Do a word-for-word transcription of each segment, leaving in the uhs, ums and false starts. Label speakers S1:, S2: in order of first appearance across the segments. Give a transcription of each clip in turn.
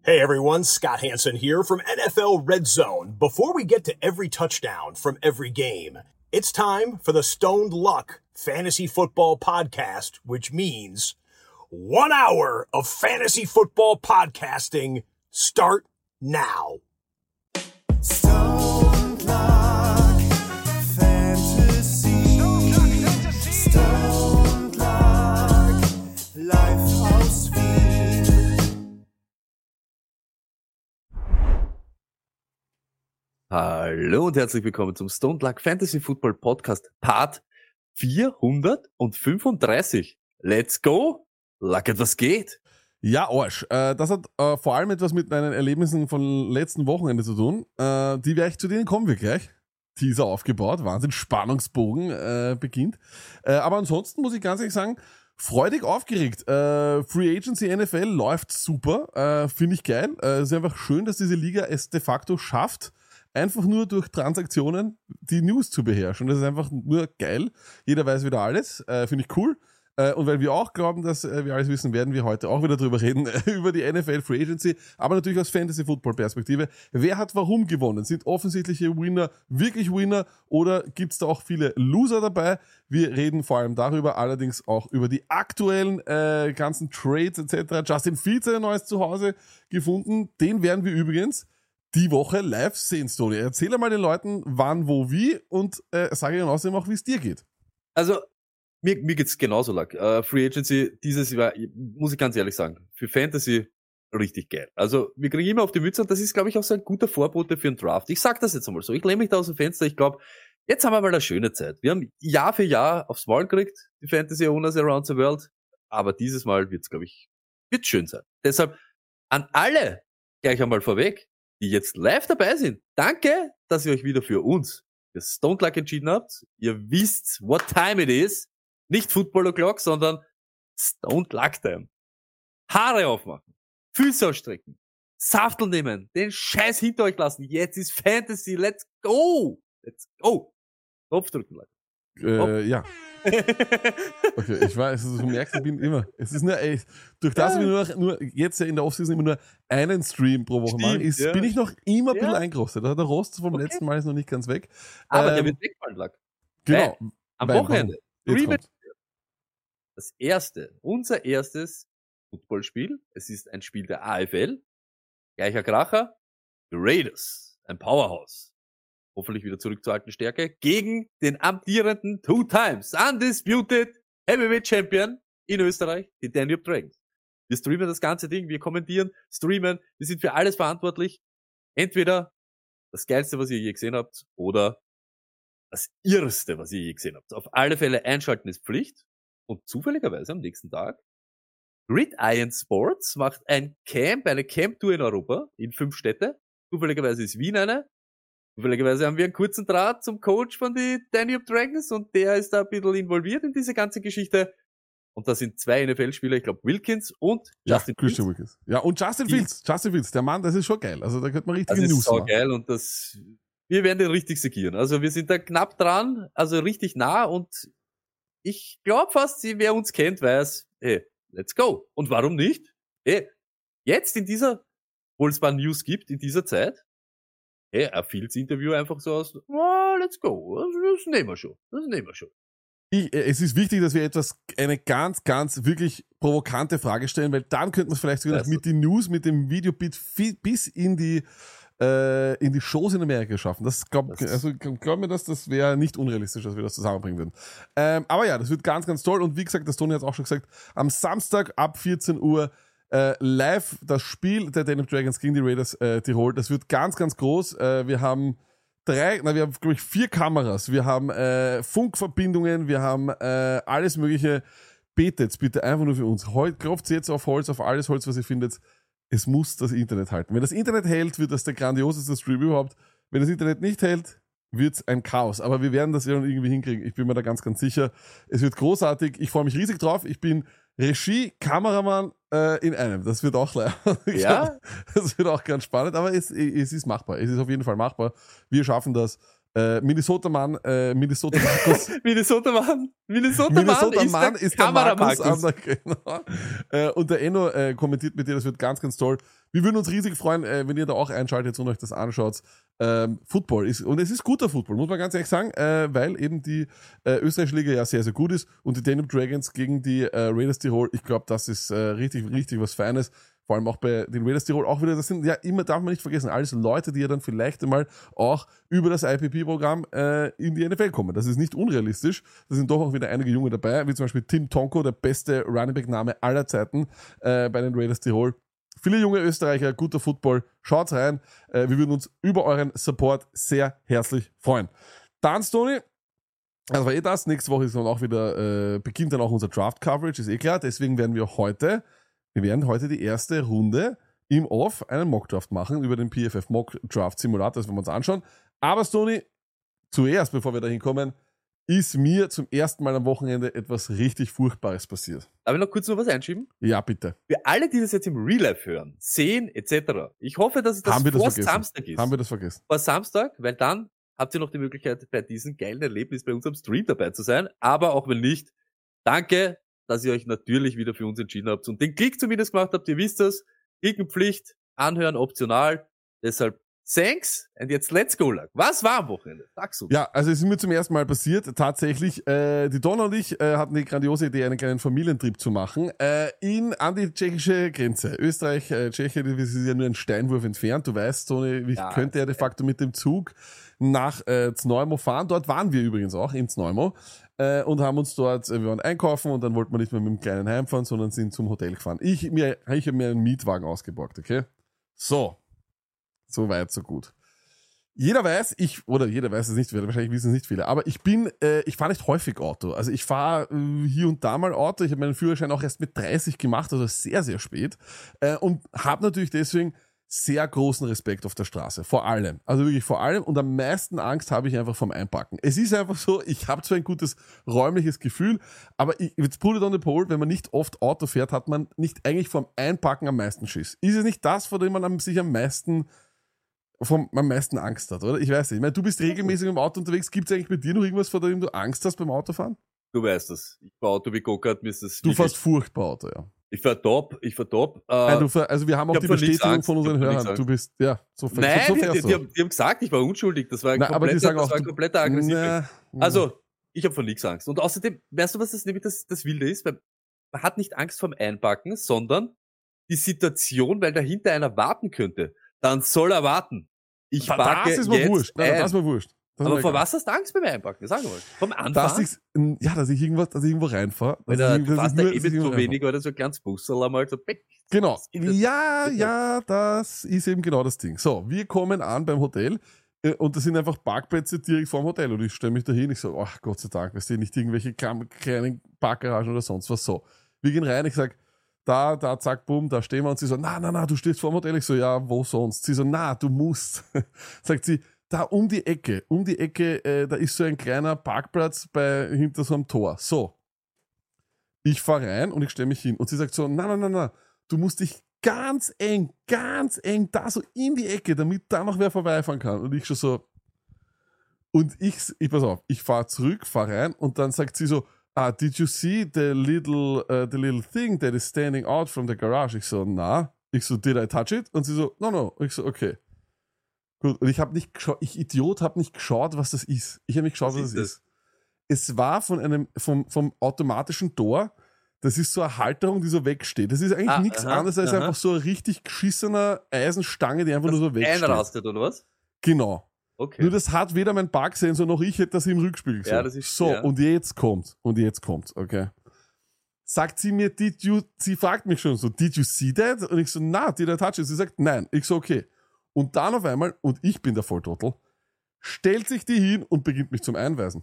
S1: Hey everyone, Scott Hansen here from N F L Red Zone. Before we get to every touchdown from every game, it's time for the Stoned Luck Fantasy Football Podcast, which means one hour of fantasy football podcasting start now.
S2: Stoned Luck Fantasy, Stoned Luck Live aus Wien.
S3: Hallo und herzlich willkommen zum Stoned Luck Fantasy Football Podcast Part vierhundertfünfunddreißig. Let's go! Luck, was geht?
S4: Ja, Arsch. Äh, das hat äh, vor allem etwas mit meinen Erlebnissen von letzten Wochenende zu tun. Äh, die werde ich, zu denen kommen wir gleich. Teaser aufgebaut, Wahnsinn, Spannungsbogen äh, beginnt. Äh, aber ansonsten muss ich ganz ehrlich sagen, freudig aufgeregt. Äh, Free Agency N F L läuft super, äh, finde ich geil. Äh, es ist einfach schön, dass diese Liga es de facto schafft, einfach nur durch Transaktionen die News zu beherrschen. Das ist einfach nur geil. Jeder weiß wieder alles. Äh, Finde ich cool. Äh, und weil wir auch glauben, dass äh, wir alles wissen, werden wir heute auch wieder drüber reden, über die N F L Free Agency, aber natürlich aus Fantasy-Football-Perspektive. Wer hat warum gewonnen? Sind offensichtliche Winner wirklich Winner oder gibt es da auch viele Loser dabei? Wir reden vor allem darüber, allerdings auch über die aktuellen äh, ganzen Trades et cetera. Justin Fields hat ein neues Zuhause gefunden. Den werden wir übrigens die Woche live sehen, Story. Erzähl mal den Leuten, wann, wo, wie und äh, sage ihnen außerdem auch, wie es dir geht.
S3: Also, mir, mir geht's genauso, Luck. Uh, Free Agency, dieses Jahr, muss ich ganz ehrlich sagen, für Fantasy richtig geil. Also, wir kriegen immer auf die Mütze und das ist, glaube ich, auch so ein guter Vorbote für einen Draft. Ich sag das jetzt einmal so. Ich lehne mich da aus dem Fenster. Ich glaube, jetzt haben wir mal eine schöne Zeit. Wir haben Jahr für Jahr aufs Maul gekriegt, die Fantasy Owners around the world. Aber dieses Mal wird's, glaube ich, wird schön sein. Deshalb an alle gleich einmal vorweg, die jetzt live dabei sind. Danke, dass ihr euch wieder für uns, für Stoned Luck entschieden habt. Ihr wisst, what time it is. Nicht Football O'Clock, sondern Stoned Luck Time. Haare aufmachen, Füße ausstrecken, Saftel nehmen, den Scheiß hinter euch lassen. Jetzt ist Fantasy, let's go! Let's go! Knopf drücken, Leute.
S4: Äh, ja. Okay, ich weiß, also, du merkst, ich bin immer, es ist nur, ey, durch das wir nur, nur jetzt ja in der Offseason immer nur einen Stream pro Woche
S3: Stimmt,
S4: machen, ist,
S3: ja.
S4: bin ich noch immer ein
S3: Ja.
S4: bisschen eingerostet. Der Rost vom
S3: Okay.
S4: letzten Mal ist noch nicht ganz weg.
S3: Aber
S4: Ähm,
S3: der wird wegfallen, Luck.
S4: Genau.
S3: Am
S4: Weil-
S3: Wochenende.
S4: Jetzt
S3: Dream
S4: kommt's.
S3: Das erste, unser erstes Footballspiel. Es ist ein Spiel der A F L. Gleicher Kracher. The Raiders. Ein Powerhouse. Hoffentlich wieder zurück zur alten Stärke. Gegen den amtierenden Two Times Undisputed Heavyweight Champion in Österreich, die Danube Dragons. Wir streamen das ganze Ding. Wir kommentieren, streamen. Wir sind für alles verantwortlich. Entweder das Geilste, was ihr je gesehen habt, oder das Irrste, was ihr je gesehen habt. Auf alle Fälle einschalten ist Pflicht. Und zufälligerweise am nächsten Tag, Gridiron Sports macht ein Camp, eine Camp-Tour in Europa, in fünf Städte. Zufälligerweise ist Wien eine. Zufälligerweise haben wir einen kurzen Draht zum Coach von die Danube Dragons und der ist da ein bisschen involviert in diese ganze Geschichte. Und da sind zwei N F L-Spieler, ich glaube Wilkins und
S4: Ja,
S3: Justin
S4: Christian
S3: Fields.
S4: Wilkins. Ja, und Justin
S3: Die-
S4: Fields. Justin Fields, der Mann, das ist schon geil. Also da könnte man
S3: Das
S4: richtige
S3: ist
S4: News
S3: so
S4: machen.
S3: geil und das, wir werden den richtig segieren. Also wir sind da knapp dran, also richtig nah und ich glaube fast, wer uns kennt, weiß, hey, let's go. Und warum nicht? Hey, jetzt in dieser, obwohl es ein paar News gibt, in dieser Zeit, hey, ein Fields-Interview einfach so aus, oh, let's go, das, das nehmen wir schon, das nehmen wir schon.
S4: Ich, äh, es ist wichtig, dass wir etwas, eine ganz, ganz wirklich provokante Frage stellen, weil dann könnten wir es vielleicht sogar noch
S3: Also.
S4: mit den News, mit dem Videobit fi- bis in die, äh, in die Shows in Amerika schaffen. Das glaub,
S3: Das-
S4: also glaub mir das, das wäre nicht unrealistisch, dass wir das zusammenbringen würden. Ähm, aber ja, das wird ganz, ganz toll und wie gesagt, das Toni hat es auch schon gesagt, am Samstag ab vierzehn Uhr äh, live das Spiel der Danube Dragons gegen die Raiders äh, Tirol. Das wird ganz, ganz groß. Äh, wir haben drei, na, wir haben, glaube ich, vier Kameras. Wir haben äh, Funkverbindungen, wir haben äh, alles mögliche. Betet bitte einfach nur für uns. Heute klopft jetzt auf Holz, auf alles Holz, was ihr findet. Es muss das Internet halten. Wenn das Internet hält, wird das der grandioseste Stream überhaupt. Wenn das Internet nicht hält, wird's ein Chaos. Aber wir werden das irgendwie hinkriegen. Ich bin mir da ganz, ganz sicher. Es wird großartig. Ich freue mich riesig drauf. Ich bin Regie, Kameramann äh, in einem. Das wird auch leider.
S3: Ja?
S4: Das wird auch ganz spannend, aber es, es ist machbar. Es ist auf jeden Fall machbar. Wir schaffen das. Äh, Minnesota Mann, äh, Minnesota Markus.
S3: Minnesota Mann, Minnesota,
S4: Minnesota
S3: Mann ist
S4: Mann
S3: der,
S4: ist der
S3: Kamera
S4: Markus.
S3: Markus.
S4: An der, genau. äh, und der Enno äh, kommentiert mit dir, das wird ganz, ganz toll. Wir würden uns riesig freuen, äh, wenn ihr da auch einschaltet und euch das anschaut. Ähm, Football ist, und es ist guter Football, muss man ganz ehrlich sagen, äh, weil eben die äh, österreichische Liga ja sehr, sehr gut ist und die Danube Dragons gegen die äh, Raiders Tirol, ich glaube, das ist äh, richtig, richtig was Feines. Vor allem auch bei den Raiders Tirol auch wieder, das sind ja immer, darf man nicht vergessen, alles Leute, die ja dann vielleicht einmal auch über das I P P-Programm äh, in die N F L kommen. Das ist nicht unrealistisch. Da sind doch auch wieder einige Junge dabei, wie zum Beispiel Tim Tonko, der beste Running-Back-Name aller Zeiten äh, bei den Raiders Tirol. Viele junge Österreicher, guter Football. Schaut rein. Äh, wir würden uns über euren Support sehr herzlich freuen. Dann, Stoney, das war eh das. Nächste Woche ist dann auch wieder, äh, beginnt dann auch unser Draft-Coverage, ist eh klar. Deswegen werden wir heute Wir werden heute die erste Runde im Off einen Mock-Draft machen über den P F F Mock-Draft-Simulator, das werden wir uns anschauen. Aber Stoney, zuerst, bevor wir da hinkommen, ist mir zum ersten Mal am Wochenende etwas richtig Furchtbares passiert.
S3: Darf ich noch kurz noch was einschieben?
S4: Ja, bitte.
S3: Für alle, die das jetzt im Real Life hören, sehen et cetera. Ich hoffe, dass es das
S4: Haben wir das
S3: vor
S4: vergessen?
S3: Samstag ist.
S4: Haben wir das vergessen?
S3: Vor Samstag, weil dann habt ihr noch die Möglichkeit, bei diesem geilen Erlebnis bei unserem Stream dabei zu sein. Aber auch wenn nicht, danke, dass ihr euch natürlich wieder für uns entschieden habt und den Klick zumindest gemacht habt. Ihr wisst das. Klickenpflicht, anhören, optional. Deshalb thanks and jetzt let's go, Lack. Was war am Wochenende? Sag's uns.
S4: Ja, also es ist mir zum ersten Mal passiert. Tatsächlich, äh, die Donna und ich äh, hatten die grandiose Idee, einen kleinen Familientrip zu machen äh, in an die tschechische Grenze. Österreich, äh, Tschechien, das ist ja nur ein Steinwurf entfernt. Du weißt, so eine, ich
S3: Ja.
S4: könnte ja de facto mit dem Zug nach äh, Znojmo fahren. Dort waren wir übrigens auch, in Znojmo. Äh, und haben uns dort, äh, wir waren einkaufen und dann wollten wir nicht mehr mit dem Kleinen heimfahren, sondern sind zum Hotel gefahren. Ich, mir, ich habe mir einen Mietwagen ausgeborgt, okay? So. So weit, so gut. Jeder weiß, ich, oder jeder weiß es nicht, wahrscheinlich wissen es nicht viele, aber ich bin, äh, ich fahre nicht häufig Auto. Also ich fahre äh, hier und da mal Auto. Ich habe meinen Führerschein auch erst mit dreißig gemacht, also sehr, sehr spät. Äh, und habe natürlich deswegen sehr großen Respekt auf der Straße. Vor allem. Also wirklich vor allem. Und am meisten Angst habe ich einfach vom Einpacken. Es ist einfach so, ich habe zwar ein gutes räumliches Gefühl, aber ich, jetzt put it on the pole, wenn man nicht oft Auto fährt, hat man nicht eigentlich vom Einpacken am meisten Schiss. Ist es nicht das, vor dem man am, sich am meisten vom am meisten Angst hat, oder? Ich weiß nicht. Ich meine, du bist regelmäßig im Auto unterwegs. Gibt es eigentlich bei dir noch irgendwas, vor dem du Angst hast beim Autofahren?
S3: Du weißt das. Ich fahr Auto wie Go-Kart, mir ist das
S4: Du
S3: wirklich-
S4: fährst furchtbar Auto, ja.
S3: Ich fahr top, ich fahr top. Äh,
S4: Nein, du fahr, also wir haben auch
S3: ich hab
S4: die
S3: vor nichts
S4: Bestätigung
S3: Angst.
S4: von unseren
S3: Ich hab vor
S4: Hörern.
S3: nichts
S4: Du bist, ja, so,
S3: Nein,
S4: so
S3: die,
S4: fährst
S3: die,
S4: du.
S3: die, haben, die haben gesagt, ich war unschuldig. Das war ein
S4: Na, aber die
S3: kompletter,
S4: sagen
S3: das
S4: auch,
S3: war ein
S4: du-
S3: kompletter Aggressiv.
S4: Na,
S3: Also, ich habe von nichts Angst. Und außerdem, weißt du, was das nämlich das, das Wilde ist? Weil man hat nicht Angst vorm Einpacken, sondern die Situation, weil dahinter einer warten könnte. Dann soll er warten. Ich
S4: das
S3: packe
S4: ist mir
S3: jetzt
S4: wurscht. Nein,
S3: ein.
S4: das ist mir wurscht. Das ist
S3: Aber
S4: mir
S3: vor
S4: egal.
S3: was hast du Angst beim Einpacken? Sag mal. Vom
S4: Dass
S3: Anfahren?
S4: ich, ja, dass ich irgendwas, dass ich irgendwo reinfahre.
S3: Weil
S4: Dass
S3: der,
S4: ich-
S3: du
S4: dass
S3: fährst
S4: ich
S3: da
S4: nur-
S3: eh
S4: dass
S3: mit
S4: ich
S3: so
S4: irgendwo
S3: wenig oder so ein kleines Busserl einmal so beck.
S4: Genau.
S3: Das geht das-
S4: Ja,
S3: geht das.
S4: ja, das ist eben genau das Ding. So, wir kommen an beim Hotel äh, und das sind einfach Parkplätze direkt vorm Hotel und ich stelle mich da hin, ich so, ach Gott sei Dank, weißt du, nicht irgendwelche klam- kleinen Parkgaragen oder sonst was. So, wir gehen rein, ich sag, da, da, zack, bumm, da stehen wir und sie so, na, na, na, du stehst vorm Hotel. Ich so, ja, wo sonst? Sie so, na, du musst. Sagt sie, da um die Ecke, um die Ecke, äh, da ist so ein kleiner Parkplatz bei, hinter so einem Tor. So. Ich fahre rein und ich stelle mich hin und sie sagt so, na, na, na, na, du musst dich ganz eng, ganz eng da so in die Ecke, damit da noch wer vorbeifahren kann. Und ich schon so, und ich, ich pass auf, ich fahre zurück, fahre rein und dann sagt sie so, ah, did you see the little, uh, the little thing that is standing out from the garage? Ich so, na. Ich so, did I touch it? Und sie so, no, no. Ich so, okay. Gut. Und ich habe nicht geschaut, ich Idiot habe nicht geschaut, was das ist. Ich habe nicht geschaut, was,
S3: Was
S4: das
S3: ist
S4: ist. Es war von einem, vom, vom automatischen Tor, das ist so eine Halterung, die so wegsteht. Das ist eigentlich
S3: Ah,
S4: nichts
S3: aha,
S4: anderes als
S3: aha.
S4: einfach so eine richtig geschissener Eisenstange, die einfach nur so wegsteht.
S3: Einrastet, oder was?
S4: Genau.
S3: Okay.
S4: Nur das hat weder mein Parksensor noch ich hätte das im Rückspiegel gesehen.
S3: Ja, das ist-
S4: so,
S3: ja.
S4: und jetzt kommt. Und jetzt kommt, okay. Sagt sie mir, did you, sie fragt mich schon so, did you see that? Und ich so, na, did I touch it? Sie sagt, nein. Ich so, okay. Und dann auf einmal, und ich bin der Volltrottel, stellt sich die hin und beginnt mich zum Einweisen.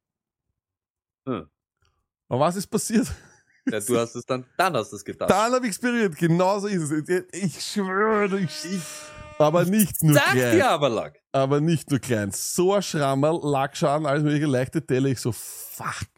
S3: Hm.
S4: Aber was ist passiert?
S3: Ja, du hast es dann, dann hast du es getan.
S4: Dann habe ich es berührt. Genauso ist es. Ich schwöre, ich, ich aber nicht nur
S3: Sag
S4: klein.
S3: dir aber, Lack.
S4: Aber nicht nur klein. So ein Schrammerl, Lackschaden, alles mögliche, leichte Delle. Ich so, fuck.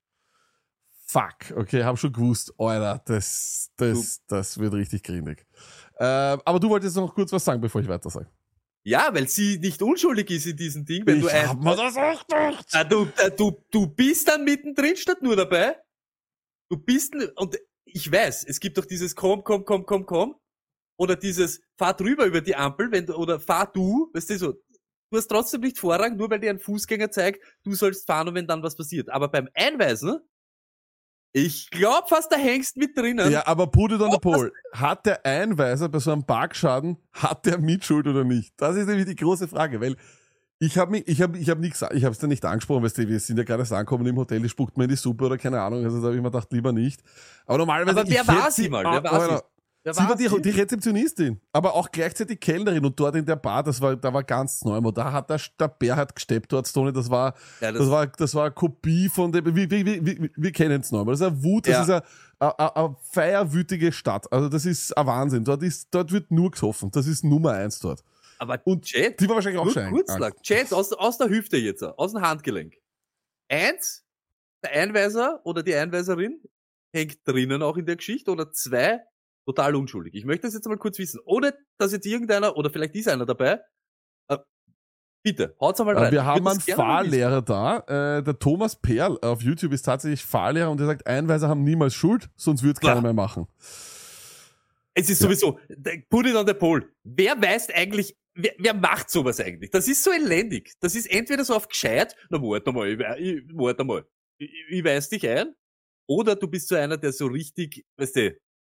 S4: Fuck. Okay, hab schon gewusst, Alter, das, das, das wird richtig grindig. Äh, aber du wolltest noch kurz was sagen, bevor ich weiter sage.
S3: Ja, weil sie nicht unschuldig ist in diesem Ding, wenn
S4: ich
S3: du ein,
S4: hab mir das auch gedacht.
S3: Ah, du, äh, du, du bist dann mittendrin statt nur dabei. Du bist, n- und ich weiß, es gibt doch dieses komm, komm, komm, komm, komm. Oder dieses fahr drüber über die Ampel, wenn du, oder fahr du, weißt du so. Du hast trotzdem nicht Vorrang, nur weil dir ein Fußgänger zeigt, du sollst fahren und wenn dann was passiert. Aber beim Einweisen, ich glaub fast, da hängst mit drinnen.
S4: Ja, aber put it on the pole. Hat der Einweiser bei so einem Parkschaden, hat der Mitschuld oder nicht? Das ist nämlich die große Frage, weil ich habe mich, ich habe, ich habe nichts, ich habe es dir nicht angesprochen, weil wir sind ja gerade erst angekommen im Hotel, die spuckt mir in die Suppe oder keine Ahnung, also da habe ich mir gedacht, lieber nicht. Aber normalerweise.
S3: Aber wer
S4: ich
S3: war
S4: hätte
S3: sie mal? Wer war
S4: ah,
S3: sie?
S4: Alter,
S3: Wer
S4: Sie war die,
S3: sie?
S4: die Rezeptionistin, aber auch gleichzeitig Kellnerin und dort in der Bar, das war, da war ganz neu. Und da hat der, der Bärhard gesteppt dort, Stoney, das war,
S3: Ja,
S4: das, war, das war eine Kopie von dem, wir, wir, wir, wir, wir kennen es neu. Das ist eine Wut, das
S3: Ja.
S4: ist eine, eine, eine feierwütige Stadt. Also das ist ein Wahnsinn. Dort ist, dort wird nur gesoffen. Das ist Nummer eins dort.
S3: Aber
S4: Und
S3: Jet,
S4: die war wahrscheinlich auch
S3: nur
S4: schon
S3: kurz
S4: ein-
S3: lang. Jet, aus, aus der Hüfte jetzt, aus dem Handgelenk. Eins, der Einweiser oder die Einweiserin hängt drinnen auch in der Geschichte oder zwei, total unschuldig. Ich möchte das jetzt mal kurz wissen. Ohne, dass jetzt irgendeiner, oder vielleicht ist einer dabei, äh, bitte, haut's einmal rein.
S4: Äh, Wir
S3: Ich
S4: haben
S3: würd
S4: einen
S3: das gerne mal wissen.
S4: Fahrlehrer da. Äh, der Thomas Perl auf YouTube ist tatsächlich Fahrlehrer und er sagt, Einweiser haben niemals Schuld, sonst wird's keiner
S3: Klar.
S4: mehr machen.
S3: Es ist sowieso, der- put it on the pole. Wer weiß eigentlich, wer, wer macht sowas eigentlich? Das ist so elendig. Das ist entweder so auf gescheit, na warte mal, ich, wei- ich, warte mal, ich, ich weis dich ein, oder du bist so einer, der so richtig, weißt du,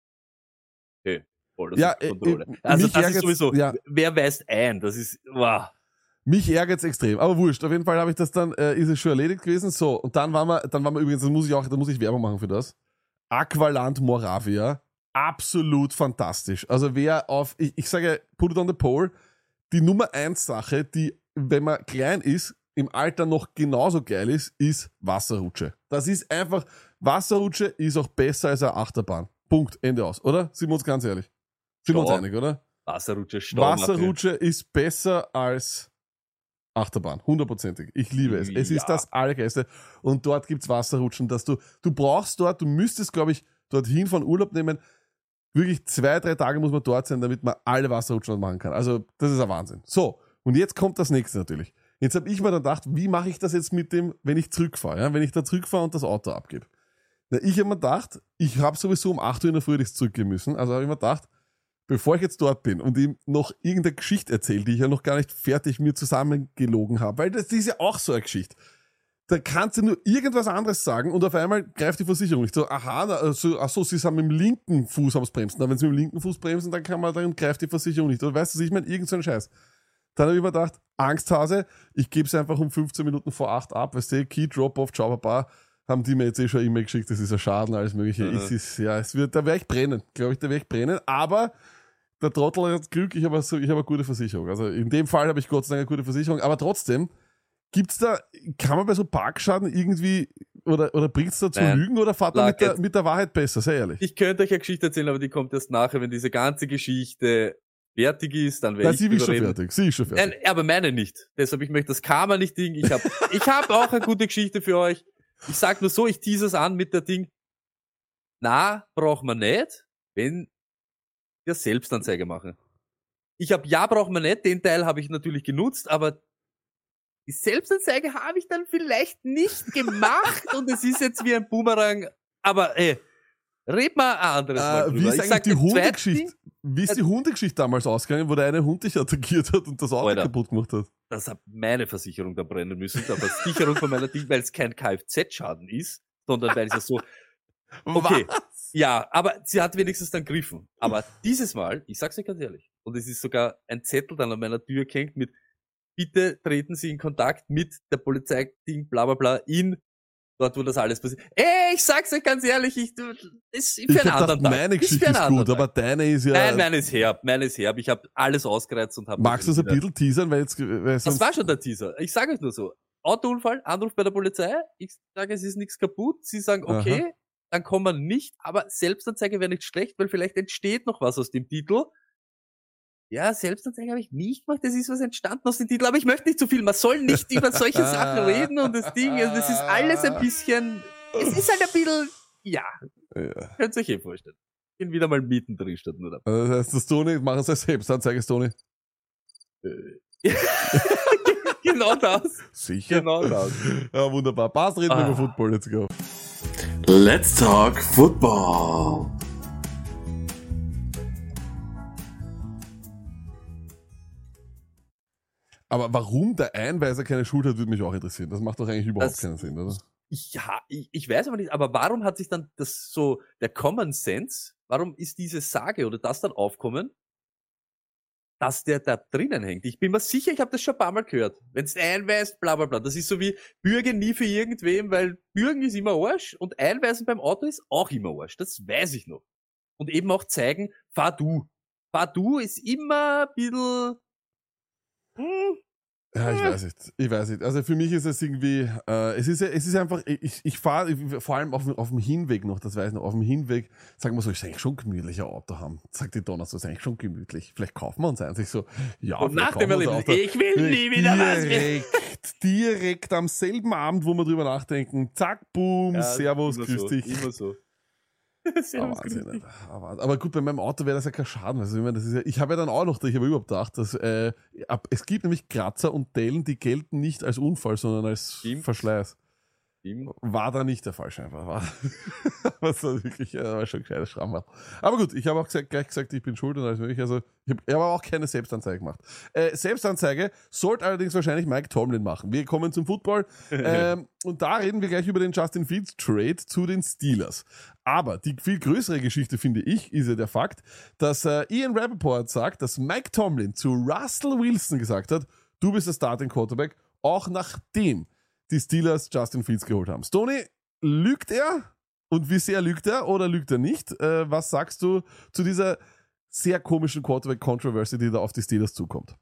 S3: hey, voll das
S4: Ja,
S3: unter
S4: äh,
S3: Kontrolle.
S4: äh,
S3: Also
S4: mich
S3: das ist
S4: ärgert's-
S3: sowieso,
S4: ja.
S3: wer weist ein? Das ist, wow.
S4: Mich ärgert's extrem, aber wurscht. Auf jeden Fall habe ich das dann, äh, ist es schon erledigt gewesen. So, und dann waren wir, dann waren wir übrigens, das muss ich auch, da muss ich Werbung machen für das. Aqualand Moravia, absolut fantastisch. Also wer auf, ich, ich sage, put it on the pole, die Nummer eins Sache, die, wenn man klein ist, im Alter noch genauso geil ist, ist Wasserrutsche. Das ist einfach, Wasserrutsche ist auch besser als eine Achterbahn. Punkt, Ende aus, oder? Sind wir uns ganz ehrlich? Sind wir uns
S3: Ja.
S4: einig, oder?
S3: Wasserrutsche, Staumatte.
S4: Wasserrutsche ist besser als Achterbahn, hundertprozentig. Ich liebe es. Es ist
S3: Ja.
S4: das Allergeilste. Und dort gibt's Wasserrutschen, dass du, du brauchst dort, du müsstest, glaube ich, dorthin von Urlaub nehmen. Wirklich zwei, drei Tage muss man dort sein, damit man alle Wasserrutschen machen kann. Also, das ist ein Wahnsinn. So, und jetzt kommt das nächste natürlich. Jetzt habe ich mir dann gedacht, wie mache ich das jetzt mit dem, wenn ich zurückfahre, ja? Wenn ich da zurückfahre und das Auto abgebe. Na, ich habe mir gedacht, ich habe sowieso um acht Uhr in der Früh jetzt zurückgehen müssen. Also habe ich mir gedacht, bevor ich jetzt dort bin und ihm noch irgendeine Geschichte erzähle, die ich ja noch gar nicht fertig mir zusammengelogen habe, weil das ist ja auch so eine Geschichte. Da kannst du nur irgendwas anderes sagen und auf einmal greift die Versicherung nicht. So, aha, na, also, ach so, sie haben mit dem linken Fuß haben's bremsen. Na, wenn sie mit dem linken Fuß bremsen, dann kann man, dann greift die Versicherung nicht. Oder weißt du, ich meine, irgend so ein Scheiß. Dann habe ich mir gedacht, Angsthase, ich gebe es einfach um fünfzehn Minuten vor acht ab, weißt du, Key, Drop-Off, ciao, Baba, haben die mir jetzt eh schon E-Mail geschickt, das ist ein Schaden, alles mögliche.
S3: Mhm.
S4: Es ist, ja, es wird, da werde ich brennen, glaube ich, da werde ich brennen, aber der Trottel hat Glück, ich habe so, ich habe eine gute Versicherung. Also in dem Fall habe ich Gott sei Dank eine gute Versicherung, aber trotzdem, gibt's da, kann man bei so Parkschaden irgendwie, oder, oder bringt's da zu
S3: Nein.
S4: Lügen oder fahrt man mit der,
S3: Laget.
S4: mit der Wahrheit besser, sehr ehrlich?
S3: Ich könnte euch eine Geschichte erzählen, aber die kommt erst nachher, wenn diese ganze Geschichte fertig ist, dann werde
S4: Da
S3: ich
S4: sie ist schon
S3: drüber reden.
S4: fertig, sie ist schon fertig.
S3: Nein, aber meine nicht. Deshalb, ich möchte das Karma nicht Ding. Ich habe ich hab auch eine gute Geschichte für euch. Ich sag nur so, ich tease es an mit der Ding. Na, braucht man nicht, wenn wir Selbstanzeige machen. Ich habe ja, braucht man nicht, den Teil habe ich natürlich genutzt, aber die Selbstanzeige habe ich dann vielleicht nicht gemacht und es ist jetzt wie ein Boomerang. Aber ey, red mal ein anderes Mal
S4: Äh,
S3: drüber.
S4: wie ist
S3: Ich
S4: eigentlich
S3: sag
S4: die
S3: den zweiten
S4: Hundegeschichte?
S3: Ding,
S4: Wie ist die Hundegeschichte damals ausgegangen, wo der eine Hund dich attackiert hat und das Auto
S3: Alter.
S4: kaputt gemacht hat?
S3: Das hat meine Versicherung da brennen müssen, der Versicherung von meiner Ding, weil es kein Kfz-Schaden ist, sondern weil es ja so, okay,
S4: Was?
S3: ja, aber sie hat wenigstens dann griffen. Aber dieses Mal, ich sag's euch ganz ehrlich, und es ist sogar ein Zettel dann an meiner Tür gehängt mit, bitte treten Sie in Kontakt mit der Polizei, Ding, bla, bla, bla, in, dort, wo das alles passiert. Ey, ich sag's euch ganz ehrlich, ich, ist für
S4: Ich
S3: einen
S4: hab gedacht,
S3: anderen Tag.
S4: meine
S3: Ist
S4: Geschichte
S3: für einen
S4: ist
S3: anderen
S4: gut,
S3: Tag.
S4: aber deine ist ja...
S3: Nein, meine ist herb, meine ist herb. Ich habe alles ausgereizt und habe...
S4: Magst du es ein bisschen teasern, weil jetzt... Weil
S3: Das
S4: sonst,
S3: war schon der Teaser. Ich sage euch nur so. Autounfall, Anruf bei der Polizei. Ich sage, es ist nichts kaputt. Sie sagen, okay,
S4: Aha.
S3: dann kommen wir nicht. Aber Selbstanzeige wäre nicht schlecht, weil vielleicht entsteht noch was aus dem Titel. Ja, Selbstanzeige habe ich nicht gemacht. Es ist was entstanden aus dem Titel. Aber ich möchte nicht zu viel. Man soll nicht über solche Sachen reden und das Ding. Also das ist alles ein bisschen... Es ist halt ein bisschen... Ja,
S4: Ja.
S3: könnt ihr euch eh vorstellen. Ich bin wieder mal mittendrin statt nur da.
S4: Also das heißt, das Toni, mach es als Selbstanzeige, Toni.
S3: Äh, Genau das.
S4: Sicher.
S3: Genau das.
S4: Ja, wunderbar. Passt, reden wir
S3: Ah.
S4: über Football. Let's go.
S5: Let's talk football.
S4: Aber warum der Einweiser keine Schuld hat, würde mich auch interessieren. Das macht doch eigentlich überhaupt
S3: Das-
S4: keinen Sinn, oder?
S3: Ja, ich, ich weiß aber nicht, aber warum hat sich dann das so, der Common Sense, warum ist diese Sage oder das dann aufkommen, dass der da drinnen hängt? Ich bin mir sicher, ich habe das schon ein paar Mal gehört. Wenn's einweist, bla bla bla. Das ist so wie Bürgen nie für irgendwem, weil Bürgen ist immer Arsch und Einweisen beim Auto ist auch immer Arsch. Das weiß ich noch. Und eben auch zeigen, fahr du. Fahr du ist immer ein bisschen... Hm,
S4: Ja, ich weiß nicht. Ich weiß nicht. Also für mich ist es irgendwie, äh, es ist ja, es ist einfach, ich, ich fahre vor allem auf, dem- auf dem Hinweg noch, das weiß ich noch, auf dem Hinweg, sagen wir so, ich soll eigentlich schon gemütlich ein Auto haben. Sagt die Donna so, ist eigentlich schon gemütlich. Vielleicht kaufen wir uns eins. Ich so, ja,
S3: und
S4: vielleicht
S3: nach dem
S4: kaufen wir uns
S3: Erlebnis,
S4: ein Auto.
S3: ich will nie wieder was mehr.
S4: Direkt, direkt am selben Abend, wo wir drüber nachdenken, zack, boom,
S3: Ja,
S4: servus,
S3: immer
S4: grüß
S3: so,
S4: dich.
S3: Immer so.
S4: Ah,
S3: Servus, grüß
S4: Wahnsinn,
S3: dich.
S4: Alter. Ah, Wahnsinn. Aber gut, bei meinem Auto wäre das ja kein Schaden. Also, ich, meine, das ist ja, ich habe ja dann auch noch, ich habe überhaupt gedacht, dass äh, ab, es gibt nämlich Kratzer und Dellen, die gelten nicht als Unfall, sondern als
S3: Stimmt.
S4: Verschleiß.
S3: Stimmt.
S4: War da nicht der Fall scheinbar. War, was war wirklich, äh, war schon ein kleines Schramm. Aber gut, ich habe auch gesagt, gleich gesagt, ich bin schuld und alles mögliche. Also ich habe aber auch keine Selbstanzeige gemacht. Äh, Selbstanzeige sollte allerdings wahrscheinlich Mike Tomlin machen. Wir kommen zum Football ähm, und da reden wir gleich über den Justin Fields Trade zu den Steelers. Aber die viel größere Geschichte, finde ich, ist ja der Fakt, dass äh, Ian Rappaport sagt, dass Mike Tomlin zu Russell Wilson gesagt hat, du bist der Starting Quarterback, auch nachdem die Steelers Justin Fields geholt haben. Stoney, lügt er? Und wie sehr lügt er oder lügt er nicht? Äh, was sagst du zu dieser sehr komischen Quarterback-Controversy, die da auf die Steelers zukommt?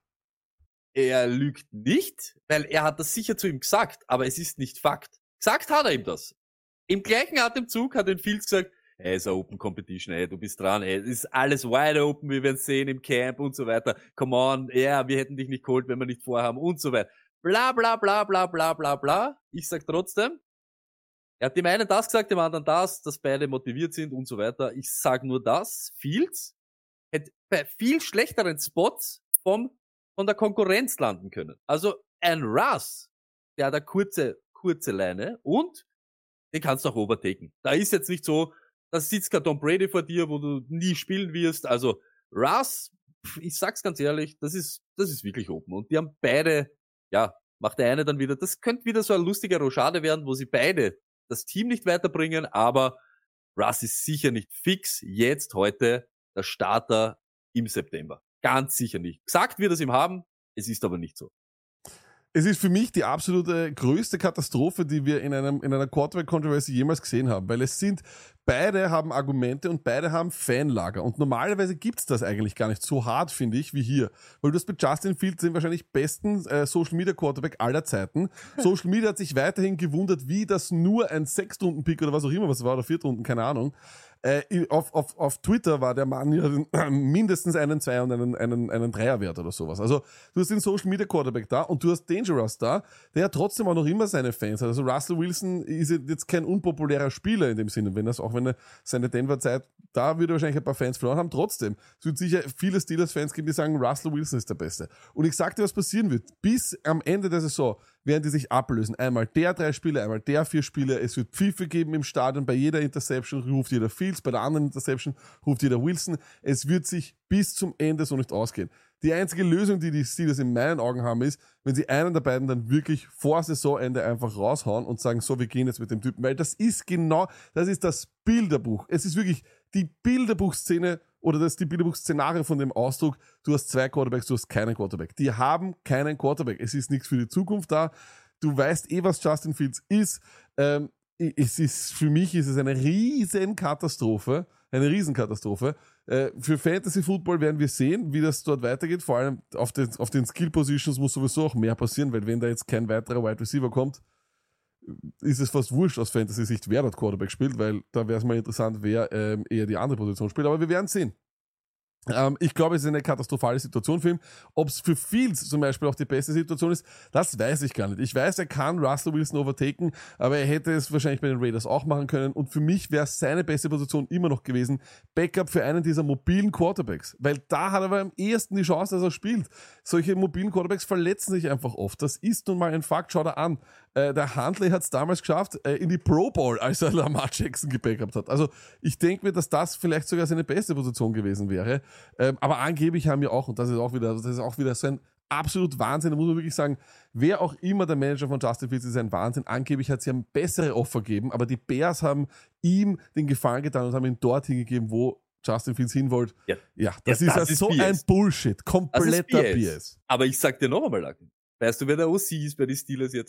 S3: Er lügt nicht, weil er hat das sicher zu ihm gesagt, aber es ist nicht Fakt. Gesagt hat er ihm das. Im gleichen Atemzug hat ihn Fields gesagt, ey, ist eine Open Competition, ey, du bist dran, ey, es ist alles wide open, wir werden sehen im Camp und so weiter. Come on, ja, yeah, wir hätten dich nicht geholt, wenn wir nicht vorhaben und so weiter. Bla, bla, bla, bla, bla, bla, bla. Ich sag trotzdem, er hat dem einen das gesagt, dem anderen das, dass beide motiviert sind und so weiter. Ich sag nur das, Fields hätte bei viel schlechteren Spots vom, von der Konkurrenz landen können. Also ein Russ, der hat eine kurze, kurze Leine und den kannst du auch overtaken. Da ist jetzt nicht so, da sitzt kein Tom Brady vor dir, wo du nie spielen wirst. Also Russ, ich sag's ganz ehrlich, das ist, das ist wirklich open. Und die haben beide, ja, macht der eine dann wieder, das könnte wieder so ein lustiger Rochade werden, wo sie beide das Team nicht weiterbringen, aber Russ ist sicher nicht fix jetzt, heute, der Starter im September. Ganz sicher nicht. Gesagt wird es ihm haben, es ist aber nicht so.
S4: Es ist für mich die absolute größte Katastrophe, die wir in einem in einer Quarterback-Controversy jemals gesehen haben, weil es sind, beide haben Argumente und beide haben Fanlager und normalerweise gibt's das eigentlich gar nicht so hart, finde ich, wie hier, weil du hast mit Justin Fields den wahrscheinlich besten äh, Social-Media-Quarterback aller Zeiten. Social Media hat sich weiterhin gewundert, wie das nur ein Sechstrunden-Pick oder was auch immer was war, oder Viertrunden, keine Ahnung. Äh, auf, auf, auf Twitter war der Mann ja äh, mindestens einen Zwei- und einen, einen, einen Dreierwert oder sowas. Also du hast den Social Media Quarterback da und du hast Dangerous da, der trotzdem auch noch immer seine Fans hat. Also Russell Wilson ist jetzt kein unpopulärer Spieler in dem Sinne, wenn das auch wenn er seine Denver-Zeit, da würde er wahrscheinlich ein paar Fans verloren haben. Trotzdem, es wird sicher viele Steelers-Fans geben, die sagen, Russell Wilson ist der Beste. Und ich sag dir, was passieren wird. Bis am Ende der Saison werden die sich ablösen. Einmal der drei Spiele, einmal der vier Spiele. Es wird Pfiffe geben im Stadion. Bei jeder Interception ruft jeder Fields, bei der anderen Interception ruft jeder Wilson. Es wird sich bis zum Ende so nicht ausgehen. Die einzige Lösung, die die Steelers in meinen Augen haben, ist, wenn sie einen der beiden dann wirklich vor Saisonende einfach raushauen und sagen, so, wir gehen jetzt mit dem Typen. Weil das ist genau, das ist das Bilderbuch. Es ist wirklich die Bilderbuchszene oder das die Bilderbuch-Szenario von dem Ausdruck, du hast zwei Quarterbacks, du hast keinen Quarterback. Die haben keinen Quarterback. Es ist nichts für die Zukunft da. Du weißt eh, was Justin Fields ist. Ähm, es ist, für mich ist es eine riesen Katastrophe. Eine Riesenkatastrophe. Äh, für Fantasy Football werden wir sehen, wie das dort weitergeht. Vor allem auf den, auf den Skill Positions muss sowieso auch mehr passieren, weil wenn da jetzt kein weiterer Wide Receiver kommt, ist es fast wurscht aus Fantasy-Sicht, wer dort Quarterback spielt, weil da wäre es mal interessant, wer ähm, eher die andere Position spielt. Aber wir werden sehen. Ähm, ich glaube, es ist eine katastrophale Situation für ihn. Ob es für Fields zum Beispiel auch die beste Situation ist, das weiß ich gar nicht. Ich weiß, er kann Russell Wilson overtaken, aber er hätte es wahrscheinlich bei den Raiders auch machen können. Und für mich wäre seine beste Position immer noch gewesen, Backup für einen dieser mobilen Quarterbacks. Weil da hat er aber am ehesten die Chance, dass er spielt. Solche mobilen Quarterbacks verletzen sich einfach oft. Das ist nun mal ein Fakt. Schau da an. Äh, der Huntley hat es damals geschafft, äh, in die Pro Bowl, als er Lamar Jackson gebackupt hat. Also ich denke mir, dass das vielleicht sogar seine beste Position gewesen wäre. Ähm, aber angeblich haben wir auch, und das ist auch wieder, das ist auch wieder so ein absolut Wahnsinn, da muss man wirklich sagen, wer auch immer der Manager von Justin Fields ist, ist ein Wahnsinn. Angeblich hat sie ihm bessere Offer gegeben, aber die Bears haben ihm den Gefallen getan und haben ihn dorthin gegeben, wo Justin Fields hin wollte. Ja, ja das ja, ist das ja ist so B S. Ein Bullshit, kompletter B S. B S.
S3: Aber ich sag dir noch einmal, Lacken, weißt du, wer der O C ist bei den Steelers jetzt?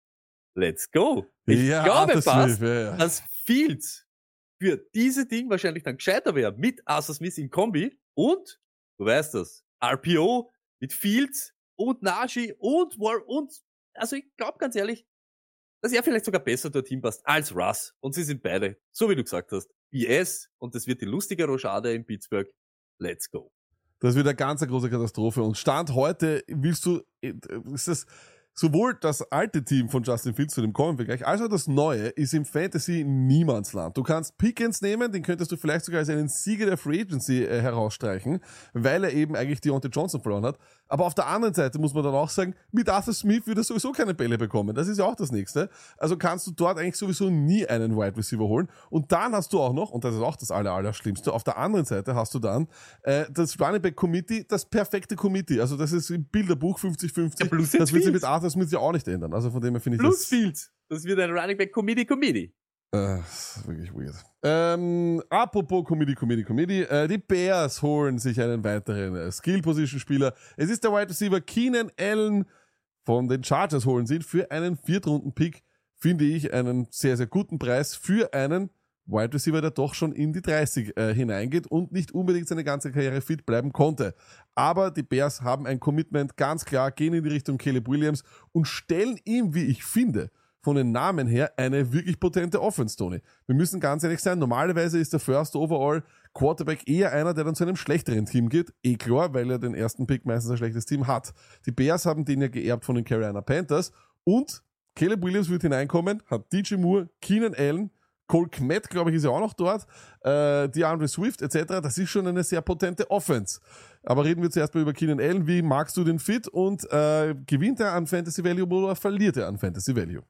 S3: Let's go. Ich
S4: ja,
S3: glaube
S4: das
S3: fast,
S4: will, ja, ja.
S3: dass Fields für diese Ding wahrscheinlich dann gescheiter wäre mit Arthur Smith in Kombi und, du weißt das, R P O mit Fields und Najee und War und, also ich glaube ganz ehrlich, dass er vielleicht sogar besser dorthin passt als Russ. Und sie sind beide, so wie du gesagt hast, B S und das wird die lustige Rochade in Pittsburgh. Let's go.
S4: Das wird eine ganz eine große Katastrophe. Und Stand heute willst du, ist das, sowohl das alte Team von Justin Fields, zu dem kommen wir gleich, als auch das neue ist im Fantasy Niemandsland. Du kannst Pickens nehmen, den könntest du vielleicht sogar als einen Sieger der Free Agency äh, herausstreichen, weil er eben eigentlich Deontay Johnson verloren hat. Aber auf der anderen Seite muss man dann auch sagen, mit Arthur Smith wird er sowieso keine Bälle bekommen. Das ist ja auch das Nächste. Also kannst du dort eigentlich sowieso nie einen Wide Receiver holen. Und dann hast du auch noch, und das ist auch das aller, aller Schlimmste, auf der anderen Seite hast du dann äh, das Running Back Committee, das perfekte Committee. Also das ist im Bilderbuch fünfzig fünfzig. Ja, das wird sich mit Arthur Smith ja auch nicht ändern. Also von dem her finde ich
S3: plus
S4: das...
S3: Fields. Das wird ein Running Back Committee Committee.
S4: Äh, das ist wirklich weird. Ähm, apropos Committee, Committee, Committee. Äh, die Bears holen sich einen weiteren äh, Skill-Position-Spieler. Es ist der Wide Receiver Keenan Allen von den Chargers holen sie ihn für einen Viertrunden-Pick. Finde ich einen sehr, sehr guten Preis für einen Wide Receiver, der doch schon in die dreißig äh, hineingeht und nicht unbedingt seine ganze Karriere fit bleiben konnte. Aber die Bears haben ein Commitment, ganz klar, gehen in die Richtung Caleb Williams und stellen ihm, wie ich finde, von den Namen her eine wirklich potente Offense, Tony. Wir müssen ganz ehrlich sein, normalerweise ist der First Overall Quarterback eher einer, der dann zu einem schlechteren Team geht. Eh klar, weil er den ersten Pick meistens ein schlechtes Team hat. Die Bears haben den ja geerbt von den Carolina Panthers und Caleb Williams wird hineinkommen, hat D J Moore, Keenan Allen, Cole Kmet, glaube ich, ist ja auch noch dort, äh, DeAndre Swift et cetera. Das ist schon eine sehr potente Offense. Aber reden wir zuerst mal über Keenan Allen. Wie magst du den Fit und äh, gewinnt er an Fantasy Value oder verliert er an Fantasy Value?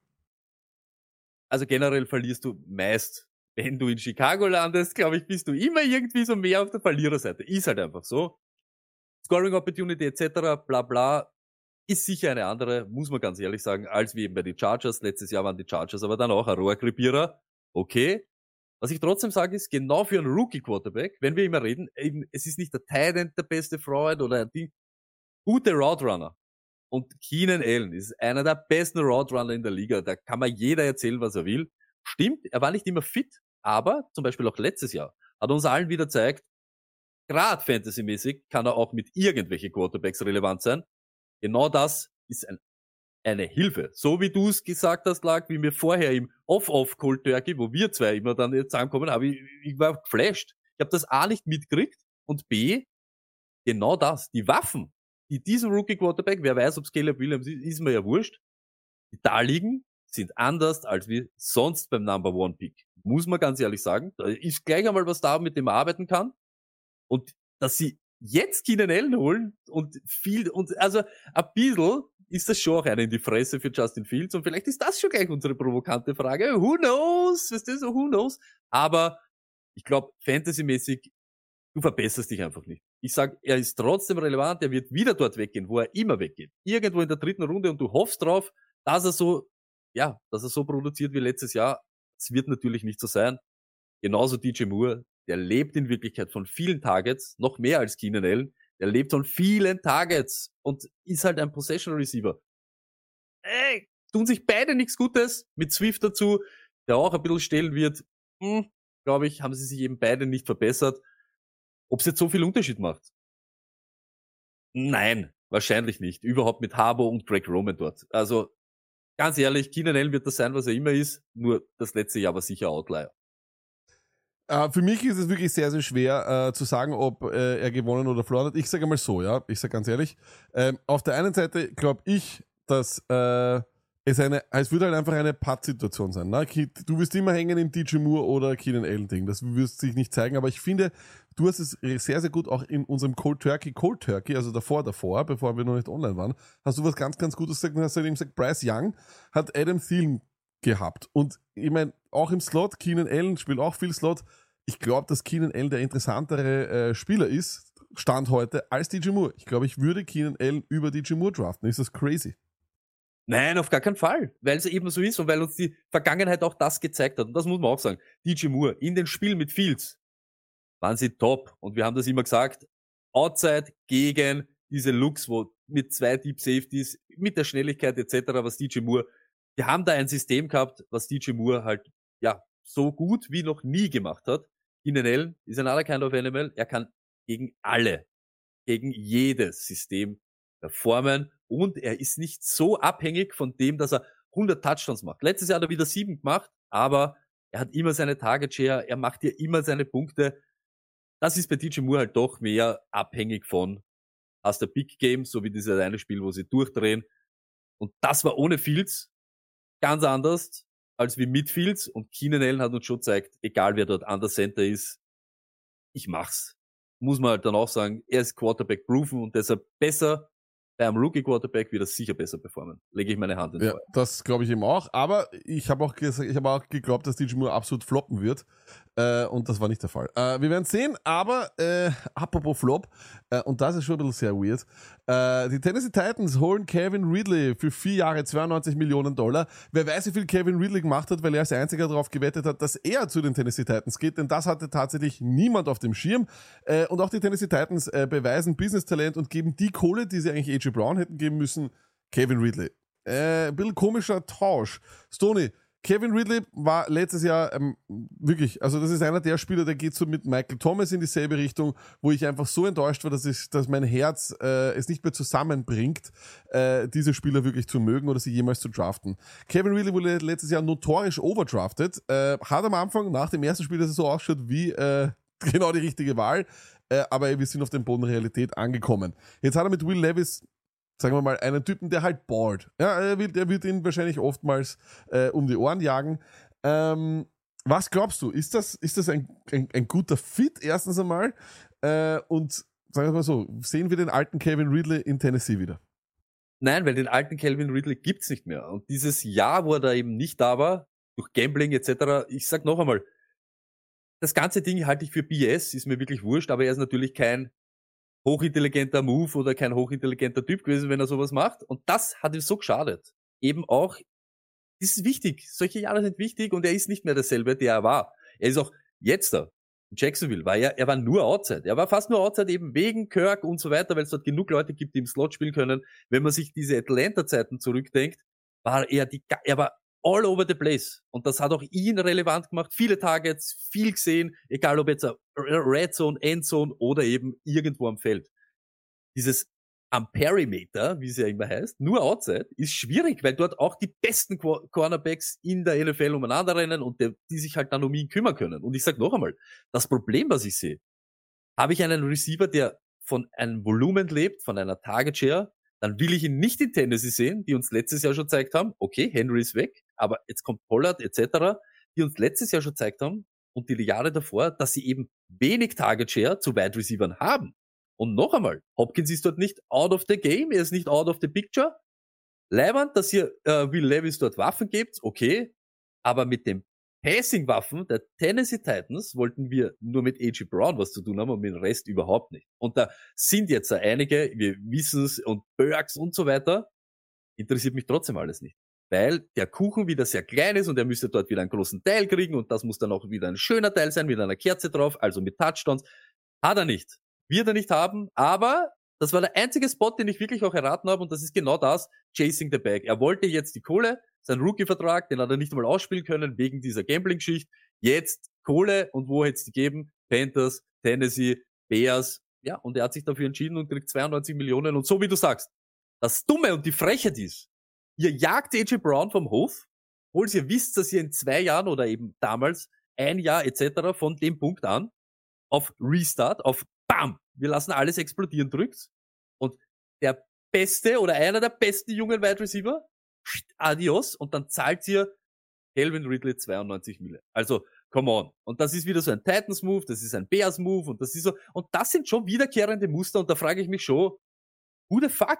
S3: Also generell verlierst du meist, wenn du in Chicago landest, glaube ich, bist du immer irgendwie so mehr auf der Verliererseite. Ist halt einfach so. Scoring Opportunity et cetera, bla bla, ist sicher eine andere, muss man ganz ehrlich sagen, als wie eben bei den Chargers. Letztes Jahr waren die Chargers aber dann auch ein Rohrkrepierer. Okay. Was ich trotzdem sage, ist, genau für einen Rookie-Quarterback, wenn wir immer reden, eben, es ist nicht der Tight End der beste Freund oder die gute Route Runner. Und Keenan Allen ist einer der besten Route Runner in der Liga. Da kann man jeder erzählen, was er will. Stimmt, er war nicht immer fit, aber zum Beispiel auch letztes Jahr hat uns allen wieder gezeigt, gerade fantasymäßig kann er auch mit irgendwelchen Quarterbacks relevant sein. Genau das ist ein, eine Hilfe. So wie du es gesagt hast, lag, wie mir vorher im Off-Off-Cold Turkey, wo wir zwei immer dann zusammenkommen, habe ich, ich war geflasht. Ich habe das A nicht mitgekriegt und B, genau das, die Waffen, die diesem Rookie-Quarterback, wer weiß, ob es Caleb Williams ist, ist mir ja wurscht, die da liegen, sind anders als wie sonst beim Number One Pick. Muss man ganz ehrlich sagen. Da ist gleich einmal was da, mit dem man arbeiten kann. Und dass sie jetzt Keenan Allen holen und viel, und also ein bisschen ist das schon auch einer in die Fresse für Justin Fields und vielleicht ist das schon gleich unsere provokante Frage. Who knows? Weißt du, so who knows? Aber ich glaube, fantasymäßig, du verbesserst dich einfach nicht. Ich sag, er ist trotzdem relevant, er wird wieder dort weggehen, wo er immer weggeht. Irgendwo in der dritten Runde und du hoffst drauf, dass er so, ja, dass er so produziert wie letztes Jahr. Es wird natürlich nicht so sein. Genauso D J Moore, der lebt in Wirklichkeit von vielen Targets, noch mehr als Keenan Allen. Der lebt von vielen Targets und ist halt ein Possession Receiver. Ey, tun sich beide nichts Gutes. Mit Swift dazu, der auch ein bisschen stehlen wird. Hm, glaube ich, haben sie sich eben beide nicht verbessert. Ob es jetzt so viel Unterschied macht? Nein, wahrscheinlich nicht. Überhaupt mit Harbaugh und Greg Roman dort. Also, ganz ehrlich, Keenan Allen wird das sein, was er immer ist. Nur das letzte Jahr war sicher Outlier.
S4: Uh, für mich ist es wirklich sehr, sehr schwer uh, zu sagen, ob uh, er gewonnen oder verloren hat. Ich sage mal so, ja, ich sage ganz ehrlich. Uh, auf der einen Seite glaube ich, dass uh, es eine, es würde halt einfach eine Pattsituation sein. Ne? Du wirst immer hängen im D J Moore oder Keenan Allen Ding. Das wirst sich nicht zeigen, aber ich finde, du hast es sehr, sehr gut auch in unserem Cold Turkey, Cold Turkey, also davor, davor, bevor wir noch nicht online waren, hast du was ganz, ganz Gutes gesagt. Hast du eben gesagt, Bryce Young hat Adam Thielen gehabt. Und ich meine, auch im Slot, Keenan Allen spielt auch viel Slot. Ich glaube, dass Keenan Allen der interessantere äh, Spieler ist, Stand heute, als D J Moore. Ich glaube, ich würde Keenan Allen über D J Moore draften. Ist das crazy?
S3: Nein, auf gar keinen Fall. Weil es eben so ist und weil uns die Vergangenheit auch das gezeigt hat. Und das muss man auch sagen. D J Moore in den Spielen mit Fields waren sie top. Und wir haben das immer gesagt. Outside gegen diese Looks, wo mit zwei Deep Safeties, mit der Schnelligkeit et cetera, was D J Moore, die haben da ein System gehabt, was D J Moore halt, ja, so gut wie noch nie gemacht hat. Keenan Allen ist ein other kind of animal. Er kann gegen alle, gegen jedes System performen und er ist nicht so abhängig von dem, dass er hundert Touchdowns macht. Letztes Jahr hat er wieder sieben gemacht, aber er hat immer seine Target Share, er macht ja immer seine Punkte. Das ist bei D J Moore halt doch mehr abhängig von aus der Big Game, so wie dieses eine Spiel, wo sie durchdrehen. Und das war ohne Fields ganz anders als wie mit Fields. Und Keenan Allen hat uns schon gezeigt, egal wer dort an der Center ist, ich mach's. Muss man halt dann auch sagen, er ist Quarterback-proven und deshalb besser. Bei einem Rookie-Quarterback wird er sicher besser performen. Lege ich meine Hand ins Feuer.
S4: Ja, das glaube ich eben auch. Aber ich habe auch gesagt, ich habe auch geglaubt, dass D J Moore absolut floppen wird. Äh, und das war nicht der Fall. Äh, wir werden sehen, aber äh, apropos Flop, äh, und das ist schon ein bisschen sehr weird. Äh, die Tennessee Titans holen Kevin Ridley für vier Jahre zweiundneunzig Millionen Dollar. Wer weiß, wie viel Kevin Ridley gemacht hat, weil er als einziger darauf gewettet hat, dass er zu den Tennessee Titans geht, denn das hatte tatsächlich niemand auf dem Schirm. Äh, und auch die Tennessee Titans äh, beweisen Business-Talent und geben die Kohle, die sie eigentlich A J Brown hätten geben müssen, Kevin Ridley. Äh, ein bisschen komischer Tausch. Stoney, Kevin Ridley war letztes Jahr ähm, wirklich, also das ist einer der Spieler, der geht so mit Michael Thomas in dieselbe Richtung, wo ich einfach so enttäuscht war, dass, ich, dass mein Herz äh, es nicht mehr zusammenbringt, äh, diese Spieler wirklich zu mögen oder sie jemals zu draften. Kevin Ridley wurde letztes Jahr notorisch overdrafted, äh, hat am Anfang nach dem ersten Spiel, dass er so ausschaut wie äh, genau die richtige Wahl, äh, aber wir sind auf den Boden der Realität angekommen. Jetzt hat er mit Will Levis, sagen wir mal, einen Typen, der halt ballt. Ja, er wird, er wird ihn wahrscheinlich oftmals äh, um die Ohren jagen. Ähm, was glaubst du? Ist das, ist das ein, ein, ein guter Fit, erstens einmal? Äh, und sagen wir mal so, sehen wir den alten Kevin Ridley in Tennessee wieder?
S3: Nein, weil den alten Calvin Ridley gibt's nicht mehr. Und dieses Jahr, wo er da eben nicht da war, durch Gambling et cetera, ich sag noch einmal, das ganze Ding halte ich für B S, ist mir wirklich wurscht, aber er ist natürlich kein hochintelligenter Move oder kein hochintelligenter Typ gewesen, wenn er sowas macht. Und das hat ihm so geschadet. Eben auch, das ist wichtig. Solche Jahre sind wichtig und er ist nicht mehr derselbe, der er war. Er ist auch jetzt da. In Jacksonville war er, er war nur Outside. Er war fast nur Outside eben wegen Kirk und so weiter, weil es dort genug Leute gibt, die im Slot spielen können. Wenn man sich diese Atlanta-Zeiten zurückdenkt, war er die, er war all over the place. Und das hat auch ihn relevant gemacht. Viele Targets, viel gesehen, egal ob jetzt Red Zone, Endzone oder eben irgendwo am Feld. Dieses am Perimeter, wie es ja immer heißt, nur Outside, ist schwierig, weil dort auch die besten Qu- Cornerbacks in der N F L umeinander rennen und der, die sich halt dann um ihn kümmern können. Und ich sag noch einmal, das Problem, was ich sehe, habe ich einen Receiver, der von einem Volumen lebt, von einer Target Share, dann will ich ihn nicht in Tennessee sehen, die uns letztes Jahr schon gezeigt haben, okay, Henry ist weg, aber jetzt kommt Pollard et cetera, die uns letztes Jahr schon gezeigt haben und die Jahre davor, dass sie eben wenig Target Share zu Wide Receivern haben. Und noch einmal, Hopkins ist dort nicht out of the game, er ist nicht out of the picture. Leibend, dass ihr äh, Will Levis dort Waffen gebt, okay, aber mit dem Passing-Waffen der Tennessee Titans wollten wir nur mit A J Brown was zu tun haben und mit dem Rest überhaupt nicht. Und da sind jetzt einige, wir wissen es, und Burks und so weiter, interessiert mich trotzdem alles nicht. Weil der Kuchen wieder sehr klein ist und er müsste dort wieder einen großen Teil kriegen und das muss dann auch wieder ein schöner Teil sein, mit einer Kerze drauf, also mit Touchdowns. Hat er nicht. Wird er nicht haben, aber das war der einzige Spot, den ich wirklich auch erraten habe und das ist genau das, chasing the bag. Er wollte jetzt die Kohle, sein Rookie-Vertrag, den hat er nicht einmal ausspielen können wegen dieser Gambling-Schicht. Jetzt Kohle und wo hätte es die gegeben? Panthers, Tennessee, Bears. Ja, und er hat sich dafür entschieden und kriegt zweiundneunzig Millionen. Und so wie du sagst, das Dumme und die Frechheit ist, ihr jagt A J Brown vom Hof, obwohl ihr wisst, dass ihr in zwei Jahren oder eben damals ein Jahr et cetera von dem Punkt an auf Restart, auf BAM, wir lassen alles explodieren drückt und der beste oder einer der besten jungen Wide Receiver, adios, und dann zahlt ihr Calvin Ridley zweiundneunzig Mille. Also, come on. Und das ist wieder so ein Titans-Move, das ist ein Bears-Move und das ist so, und das sind schon wiederkehrende Muster und da frage ich mich schon, who the fuck?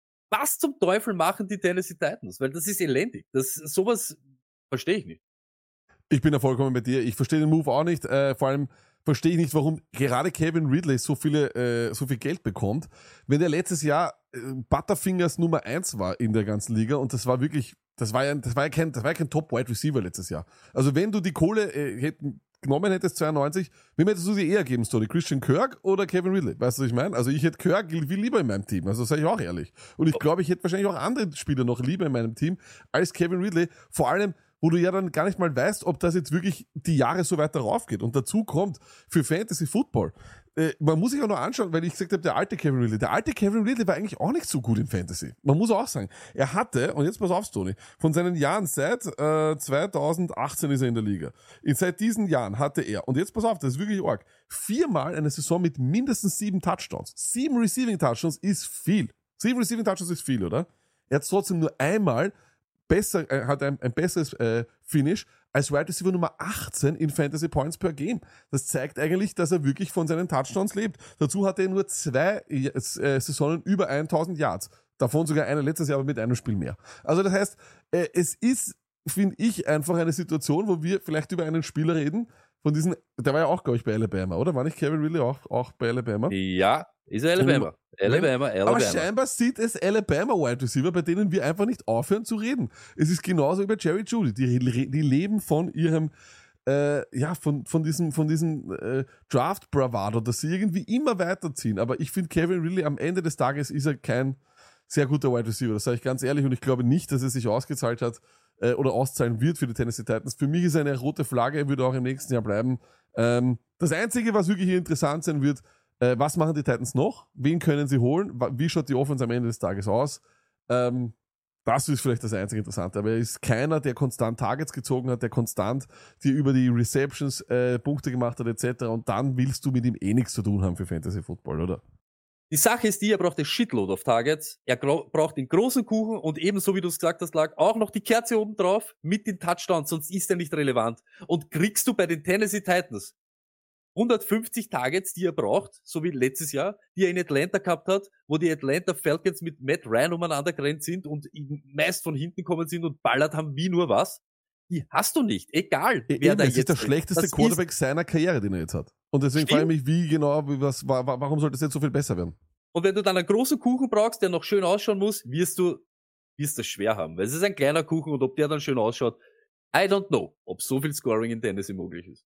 S3: Was zum Teufel machen die Tennessee Titans? Weil das ist elendig. Das, sowas verstehe ich nicht.
S4: Ich bin da vollkommen bei dir. Ich verstehe den Move auch nicht. Äh, vor allem verstehe ich nicht, warum gerade Calvin Ridley so viele, äh, so viel Geld bekommt, wenn der letztes Jahr äh, Butterfingers Nummer eins war in der ganzen Liga und das war wirklich, das war ja, das war ja kein, das war ja kein Top-Wide Receiver letztes Jahr. Also wenn du die Kohle äh, hätten, genommen hättest, zweiundneunzig, wem hättest du sie eher geben, Story? Christian Kirk oder Kevin Ridley? Weißt du, was ich meine? Also ich hätte Kirk viel lieber in meinem Team, also sage ich auch ehrlich. Und ich glaube, ich hätte wahrscheinlich auch andere Spieler noch lieber in meinem Team als Kevin Ridley. Vor allem, wo du ja dann gar nicht mal weißt, ob das jetzt wirklich die Jahre so weiter raufgeht. Und dazu kommt, für Fantasy Football, äh, man muss sich auch noch anschauen, weil ich gesagt habe, der alte Kevin Ridley, der alte Kevin Ridley war eigentlich auch nicht so gut im Fantasy. Man muss auch sagen, er hatte, und jetzt pass auf, Tony, von seinen Jahren seit äh, zweitausendachtzehn ist er in der Liga. In, seit diesen Jahren hatte er, und jetzt pass auf, das ist wirklich arg, viermal eine Saison mit mindestens sieben Touchdowns. Sieben Receiving Touchdowns ist viel. Sieben Receiving Touchdowns ist viel, oder? Er hat trotzdem nur einmal besser, äh, hat ein, ein besseres äh, Finish als Wide Receiver Nummer achtzehn in Fantasy Points per Game. Das zeigt eigentlich, dass er wirklich von seinen Touchdowns lebt. Dazu hatte er nur zwei äh, Saisonen über tausend Yards. Davon sogar eine letztes Jahr, aber mit einem Spiel mehr. Also das heißt, äh, es ist, finde ich, einfach eine Situation, wo wir vielleicht über einen Spieler reden, von diesen, der war ja auch, glaube ich, bei Alabama, oder? War nicht Kevin Ridley auch, auch bei Alabama?
S3: Ja, ist er Alabama. Alabama, Alabama.
S4: Aber scheinbar sieht es Alabama Wide Receiver, bei denen wir einfach nicht aufhören zu reden. Es ist genauso wie bei Jerry Jeudy. Die, die leben von ihrem, äh, ja, von, von diesem, von diesem äh, Draft Bravado, dass sie irgendwie immer weiterziehen. Aber ich finde, Kevin Ridley am Ende des Tages ist er kein sehr guter Wide Receiver. Das sage ich ganz ehrlich und ich glaube nicht, dass er sich ausgezahlt hat äh, oder auszahlen wird für die Tennessee Titans. Für mich ist er eine rote Flagge, er würde auch im nächsten Jahr bleiben. Ähm, das Einzige, was wirklich hier interessant sein wird, Äh, was machen die Titans noch? Wen können sie holen? Wie schaut die Offense am Ende des Tages aus? Ähm, das ist vielleicht das einzige Interessante. Aber er ist keiner, der konstant Targets gezogen hat, der konstant dir über die Receptions äh, Punkte gemacht hat et cetera. Und dann willst du mit ihm eh nichts zu tun haben für Fantasy Football, oder?
S3: Die Sache ist die, er braucht ein Shitload of Targets. Er braucht den großen Kuchen und ebenso wie du es gesagt hast, lag auch noch die Kerze oben drauf mit den Touchdowns, sonst ist er nicht relevant. Und kriegst du bei den Tennessee Titans hundertfünfzig Targets, die er braucht, so wie letztes Jahr, die er in Atlanta gehabt hat, wo die Atlanta Falcons mit Matt Ryan umeinander gerannt sind und meist von hinten kommen sind und ballert haben wie nur was. Die hast du nicht, egal wer
S4: Eben,
S3: da
S4: es
S3: jetzt
S4: ist der schlechteste
S3: das
S4: Quarterback seiner Karriere, den er jetzt hat. Und deswegen frage ich mich, wie genau, wie, was, warum sollte es jetzt so viel besser werden?
S3: Und wenn du dann einen großen Kuchen brauchst, der noch schön ausschauen muss, wirst du, wirst das schwer haben. Weil es ist ein kleiner Kuchen und ob der dann schön ausschaut, I don't know, ob so viel Scoring in Tennessee möglich ist.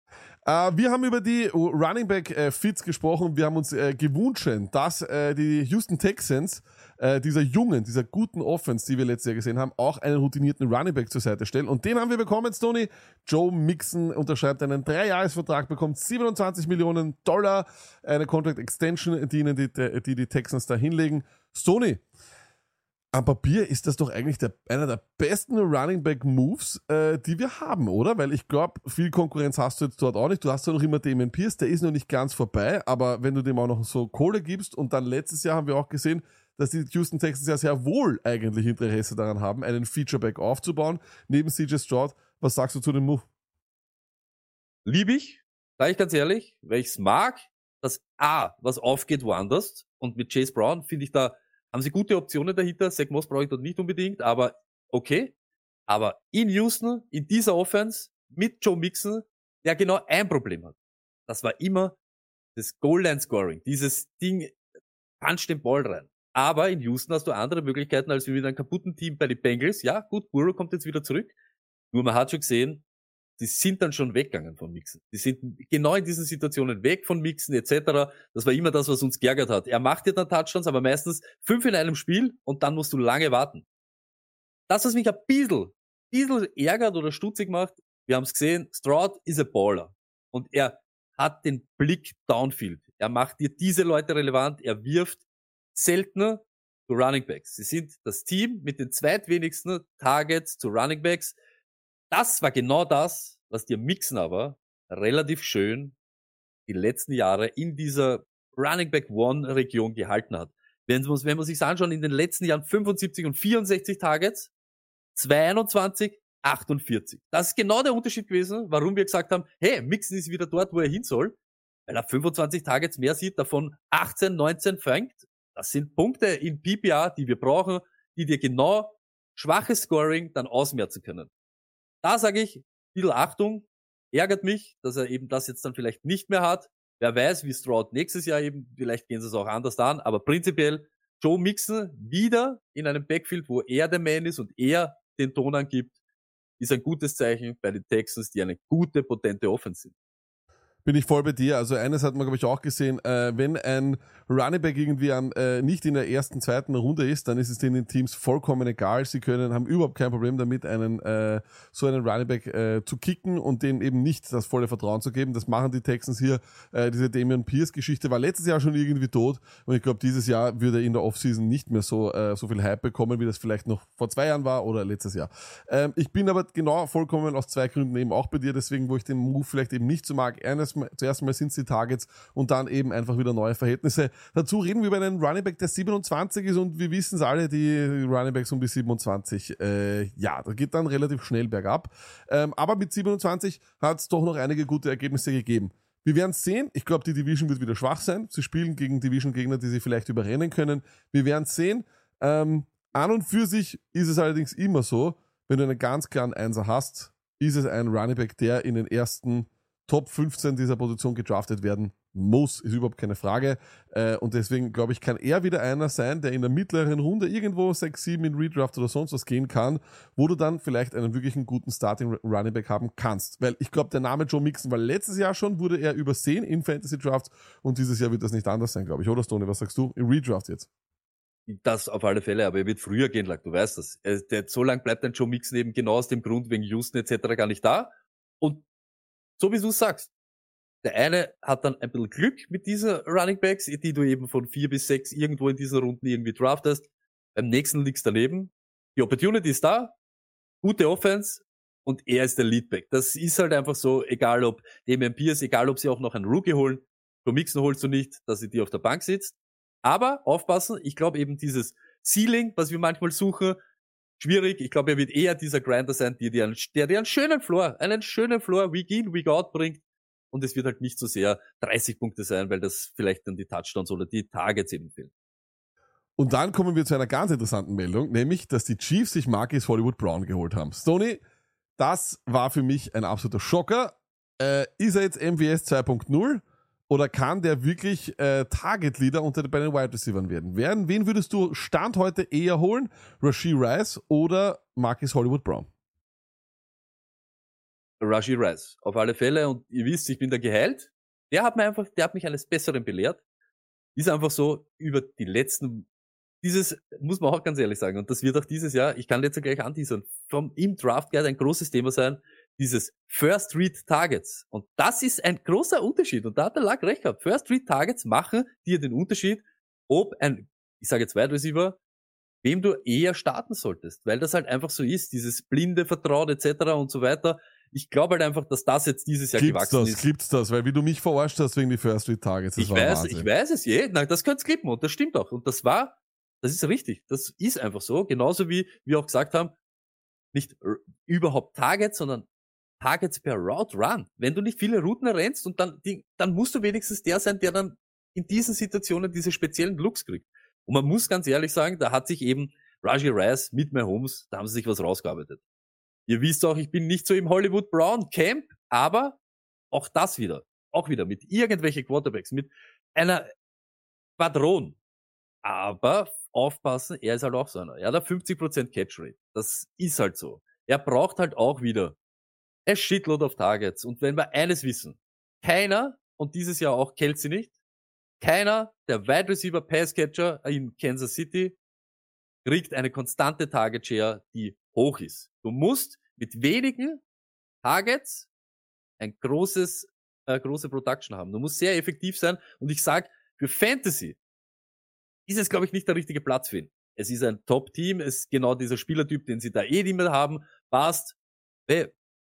S4: Uh, wir haben über die Running Back äh, Fits gesprochen. Wir haben uns äh, gewünscht, dass äh, die Houston Texans äh, dieser jungen, dieser guten Offense, die wir letztes Jahr gesehen haben, auch einen routinierten Running Back zur Seite stellen. Und den haben wir bekommen, Stoney. Joe Mixon unterschreibt einen Dreijahresvertrag, bekommt siebenundzwanzig Millionen Dollar, eine Contract Extension, die ihnen die, die, die Texans da hinlegen. Stoney, am Papier ist das doch eigentlich der, einer der besten Running Back Moves, äh, die wir haben, oder? Weil ich glaube, viel Konkurrenz hast du jetzt dort auch nicht. Du hast ja noch immer Damien Pierce, der ist noch nicht ganz vorbei, aber wenn du dem auch noch so Kohle gibst und dann letztes Jahr haben wir auch gesehen, dass die Houston Texans ja sehr wohl eigentlich Interesse daran haben, einen Featureback aufzubauen, neben C J Stroud. Was sagst du zu dem Move?
S3: Lieb ich, sage ich ganz ehrlich, weil ich es mag, dass A, was aufgeht woanders und mit Chase Brown finde ich da haben sie gute Optionen dahinter. Zach Moss brauche ich dort nicht unbedingt, aber okay. Aber in Houston, in dieser Offense, mit Joe Mixon, der genau ein Problem hat. Das war immer das Goal-Line-Scoring. Dieses Ding, punch den Ball rein. Aber in Houston hast du andere Möglichkeiten als wie mit einem kaputten Team bei den Bengals. Ja, gut, Burrow kommt jetzt wieder zurück. Nur man hat schon gesehen, die sind dann schon weggegangen von Mixon. Die sind genau in diesen Situationen weg von Mixon et cetera. Das war immer das, was uns geärgert hat. Er macht dir dann Touchdowns, aber meistens fünf in einem Spiel und dann musst du lange warten. Das, was mich ein bisschen, bisschen ärgert oder stutzig macht, wir haben es gesehen, Stroud ist ein Baller. Und er hat den Blick downfield. Er macht dir diese Leute relevant. Er wirft seltener zu Running Backs. Sie sind das Team mit den zweitwenigsten Targets zu Running Backs. Das war genau das, was dir Mixon aber relativ schön die letzten Jahre in dieser Running Back One Region gehalten hat. Wenn man, wenn man sich anschaut, in den letzten Jahren fünfundsiebzig und vierundsechzig Targets, zweiundzwanzig, achtundvierzig. Das ist genau der Unterschied gewesen, warum wir gesagt haben, hey, Mixon ist wieder dort, wo er hin soll, weil er fünfundzwanzig Targets mehr sieht, davon achtzehn, neunzehn fängt. Das sind Punkte in P P R, die wir brauchen, die dir genau schwaches Scoring dann ausmerzen können. Da sage ich, bisschen Achtung, ärgert mich, dass er eben das jetzt dann vielleicht nicht mehr hat. Wer weiß, wie Stroud nächstes Jahr eben, vielleicht gehen sie es auch anders an, aber prinzipiell Joe Mixon wieder in einem Backfield, wo er der Man ist und er den Ton angibt, ist ein gutes Zeichen bei den Texans, die eine gute, potente Offense sind.
S4: Bin ich voll bei dir. Also eines hat man, glaube ich, auch gesehen, äh, wenn ein Running Back irgendwie an, äh, nicht in der ersten, zweiten Runde ist, dann ist es den Teams vollkommen egal. Sie können, haben überhaupt kein Problem damit, einen äh, so einen Running Back äh, zu kicken und dem eben nicht das volle Vertrauen zu geben. Das machen die Texans hier. Äh, diese Dameon Pierce-Geschichte war letztes Jahr schon irgendwie tot und ich glaube, dieses Jahr würde er in der Offseason nicht mehr so äh, so viel Hype bekommen, wie das vielleicht noch vor zwei Jahren war oder letztes Jahr. Ähm, ich bin aber genau vollkommen aus zwei Gründen eben auch bei dir, deswegen, wo ich den Move vielleicht eben nicht so mag. Eines Zuerst mal sind es die Targets und dann eben einfach wieder neue Verhältnisse. Dazu reden wir über einen Running Back, der siebenundzwanzig ist und wir wissen es alle, die Running Backs um die siebenundzwanzig, äh, ja, da geht dann relativ schnell bergab. Ähm, aber mit siebenundzwanzig hat es doch noch einige gute Ergebnisse gegeben. Wir werden es sehen. Ich glaube, die Division wird wieder schwach sein. Sie spielen gegen Division-Gegner, die sie vielleicht überrennen können. Wir werden es sehen. Ähm, an und für sich ist es allerdings immer so, wenn du einen ganz klaren Einser hast, ist es ein Running Back, der in den ersten Top fünfzehn dieser Position gedraftet werden muss, ist überhaupt keine Frage. Äh, und deswegen, glaube ich, kann er wieder einer sein, der in der mittleren Runde irgendwo sechs, sieben in Redraft oder sonst was gehen kann, wo du dann vielleicht einen wirklichen guten Starting Running Back haben kannst. Weil ich glaube, der Name Joe Mixon war letztes Jahr schon, wurde er übersehen in Fantasy Drafts und dieses Jahr wird das nicht anders sein, glaube ich. Oder Stoney, was sagst du? In Redraft jetzt?
S3: Das auf alle Fälle, aber er wird früher gehen, du weißt das. Er, der, so lange bleibt ein Joe Mixon eben genau aus dem Grund wegen Houston et cetera gar nicht da. Und so wie du sagst, der eine hat dann ein bisschen Glück mit diesen Running Backs, die du eben von vier bis sechs irgendwo in diesen Runden irgendwie draftest. Beim nächsten liegst daneben. Die Opportunity ist da, gute Offense und er ist der Leadback. Das ist halt einfach so, egal ob Damian Pierce, egal ob sie auch noch einen Rookie holen. Joe Mixon holst du nicht, dass sie dir auf der Bank sitzt. Aber aufpassen, ich glaube eben dieses Ceiling, was wir manchmal suchen, schwierig. Ich glaube, er wird eher dieser Grinder sein, der dir einen, der dir einen schönen Floor, einen schönen Floor Week in, Week out bringt. Und es wird halt nicht so sehr dreißig Punkte sein, weil das vielleicht dann die Touchdowns oder die Targets eben fehlen.
S4: Und dann kommen wir zu einer ganz interessanten Meldung, nämlich, dass die Chiefs sich Marquise Hollywood Brown geholt haben. Stoney, das war für mich ein absoluter Schocker. Äh, ist er jetzt M V S zwei Punkt null? Oder kann der wirklich äh, Target-Leader unter bei den Wide Receivers werden? werden? Wen würdest du Stand heute eher holen? Rashee Rice oder Marquise Hollywood Brown?
S3: Rashee Rice, auf alle Fälle. Und ihr wisst, ich bin da geheilt. Der hat mir einfach, der hat mich eines Besseren belehrt. Ist einfach so über die letzten, dieses, muss man auch ganz ehrlich sagen, und das wird auch dieses Jahr, ich kann jetzt gleich anteasern, vom im Draft Guide ein großes Thema sein, dieses First Read Targets. Und das ist ein großer Unterschied. Und da hat der Luck recht gehabt. First Read Targets machen dir den Unterschied, ob ein, ich sage jetzt Wide Receiver, wem du eher starten solltest. Weil das halt einfach so ist, dieses blinde Vertrauen et cetera und so weiter. Ich glaube halt einfach, dass das jetzt dieses Jahr
S4: gibt's
S3: gewachsen
S4: das,
S3: ist.
S4: Gibt's das? Weil wie du mich verarscht hast wegen die First Read Targets, das
S3: ich
S4: war
S3: weiß,
S4: Wahnsinn.
S3: ich weiß es je. Nein, das könnt's klippen und das stimmt auch. Und das war, das ist richtig. Das ist einfach so. Genauso wie wir auch gesagt haben, nicht r- überhaupt Targets, sondern Targets per Route Run. Wenn du nicht viele Routen rennst und dann, die, dann musst du wenigstens der sein, der dann in diesen Situationen diese speziellen Looks kriegt. Und man muss ganz ehrlich sagen, da hat sich eben Rashee Rice mit Mahomes, da haben sie sich was rausgearbeitet. Ihr wisst auch, ich bin nicht so im Hollywood Brown Camp, aber auch das wieder, auch wieder mit irgendwelche Quarterbacks, mit einer Quadron. Aber aufpassen, er ist halt auch so einer. Er hat fünfzig Prozent Catch Rate. Das ist halt so. Er braucht halt auch wieder a shitload of Targets. Und wenn wir eines wissen, keiner, und dieses Jahr auch Kelsey nicht, keiner der Wide Receiver Pass Catcher in Kansas City kriegt eine konstante Target Share, die hoch ist. Du musst mit wenigen Targets ein großes, äh, große Production haben. Du musst sehr effektiv sein. Und ich sag, für Fantasy ist es, glaube ich, nicht der richtige Platz für ihn. Es ist ein Top-Team, es ist genau dieser Spielertyp, den sie da eh nicht mehr haben, passt. Hey,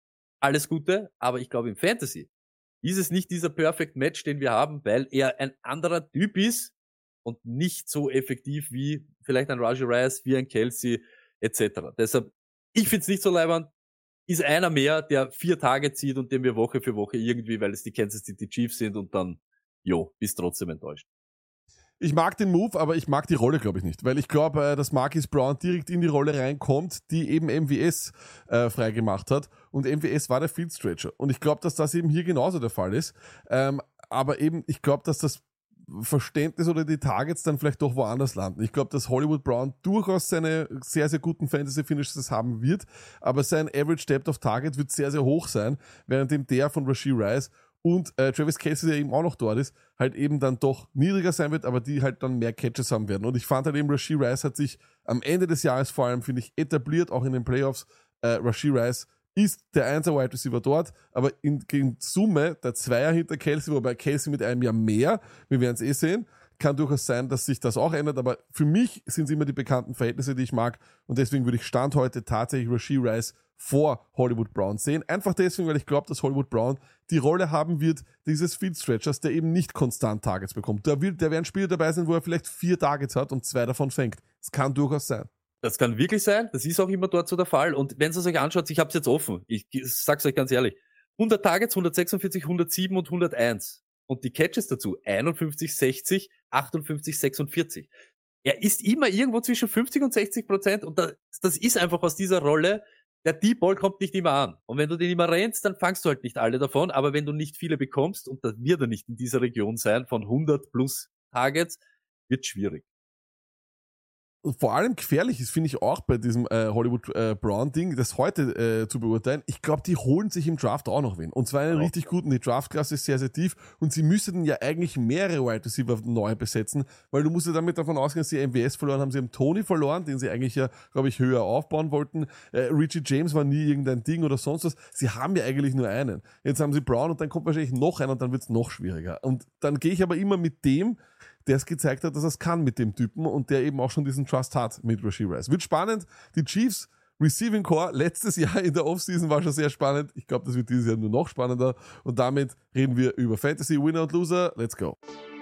S3: alles Gute, aber ich glaube im Fantasy ist es nicht dieser Perfect Match, den wir haben, weil er ein anderer Typ ist und nicht so effektiv wie vielleicht ein Rajee Rice, wie ein Kelsey et cetera. Deshalb, ich find's nicht so leibend, ist einer mehr, der vier Tage zieht und den wir Woche für Woche irgendwie, weil es die Kansas City Chiefs sind und dann, jo, bist trotzdem enttäuscht.
S4: Ich mag den Move, aber ich mag die Rolle, glaube ich, nicht. Weil ich glaube, dass Marquise Brown direkt in die Rolle reinkommt, die eben M V S äh, freigemacht hat. Und M V S war der Field Stretcher. Und ich glaube, dass das eben hier genauso der Fall ist. Ähm, aber eben, ich glaube, dass das Verständnis oder die Targets dann vielleicht doch woanders landen. Ich glaube, dass Hollywood Brown durchaus seine sehr, sehr guten Fantasy-Finishes haben wird. Aber sein Average Depth of Target wird sehr, sehr hoch sein. Währenddem der von Rashee Rice und äh, Travis Kelce, der eben auch noch dort ist, halt eben dann doch niedriger sein wird, aber die halt dann mehr Catches haben werden. Und ich fand halt eben, Rashee Rice hat sich am Ende des Jahres vor allem, finde ich, etabliert, auch in den Playoffs. Äh, Rashee Rice ist der Einser Wide Receiver dort, aber in, in Summe der Zweier hinter Kelce, wobei Kelce mit einem Jahr mehr, wir werden es eh sehen, kann durchaus sein, dass sich das auch ändert, aber für mich sind es immer die bekannten Verhältnisse, die ich mag, und deswegen würde ich Stand heute tatsächlich Rashee Rice vor Hollywood Brown sehen. Einfach deswegen, weil ich glaube, dass Hollywood Brown die Rolle haben wird dieses Field Stretchers, der eben nicht konstant Targets bekommt. Da, will, da werden Spiele dabei sein, wo er vielleicht vier Targets hat und zwei davon fängt. Das kann durchaus sein.
S3: Das kann wirklich sein, das ist auch immer dort so der Fall. Und wenn ihr es euch anschaut, ich habe es jetzt offen, ich sag's euch ganz ehrlich, hundert Targets, hundertsechsundvierzig, hundertsieben und hunderteins. Und die Catches dazu, einundfünfzig, sechzig, achtundfünfzig, sechsundvierzig. Er ist immer irgendwo zwischen fünfzig und sechzig Prozent und das, das ist einfach aus dieser Rolle, der Deep Ball kommt nicht immer an. Und wenn du den immer rennst, dann fangst du halt nicht alle davon, aber wenn du nicht viele bekommst, und das wird er nicht in dieser Region sein, von hundert plus Targets, wird schwierig.
S4: Und vor allem gefährlich ist, finde ich auch bei diesem äh, Hollywood äh, Brown-Ding, das heute äh, zu beurteilen. Ich glaube, die holen sich im Draft auch noch wen. Und zwar einen
S3: Ja.
S4: richtig guten. Die Draftklasse ist sehr, sehr tief. Und sie müssten ja eigentlich mehrere Wide Receiver neu besetzen, weil du musst ja damit davon ausgehen, dass sie M V S verloren haben. Sie haben Tony verloren, den sie eigentlich ja, glaube ich, höher aufbauen wollten. Äh, Richie James war nie irgendein Ding oder sonst was. Sie haben ja eigentlich nur einen. Jetzt haben sie Brown und dann kommt wahrscheinlich noch einer und dann wird es noch schwieriger. Und dann gehe ich aber immer mit dem, der es gezeigt hat, dass er es kann mit dem Typen und der eben auch schon diesen Trust hat mit Rashee Rice. Wird spannend. Die Chiefs Receiving Core letztes Jahr in der Offseason war schon sehr spannend. Ich glaube, das wird dieses Jahr nur noch spannender. Und damit reden wir über Fantasy Winner und Loser. Let's go.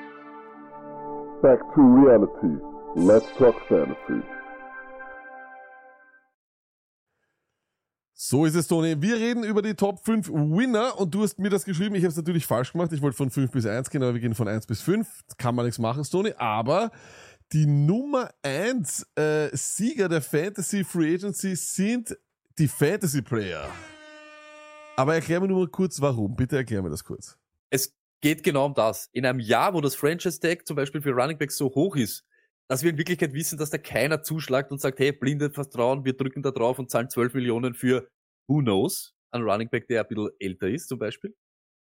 S6: Back to reality. Let's talk fantasy.
S4: So ist es, Toni. Wir reden über die Top fünf Winner und du hast mir das geschrieben. Ich habe es natürlich falsch gemacht. Ich wollte von fünf bis eins gehen, aber wir gehen von eins bis fünf. Kann man nichts machen, Toni. Aber die Nummer eins äh, Sieger der Fantasy Free Agency sind die Fantasy Player. Aber erklär mir nur mal kurz, warum. Bitte erklär mir das kurz.
S3: Es geht genau um das. In einem Jahr, wo das Franchise Tag zum Beispiel für Running Backs so hoch ist, dass wir in Wirklichkeit wissen, dass da keiner zuschlagt und sagt, hey, blinde Vertrauen, wir drücken da drauf und zahlen zwölf Millionen für who knows, ein Running Back, der ein bisschen älter ist zum Beispiel.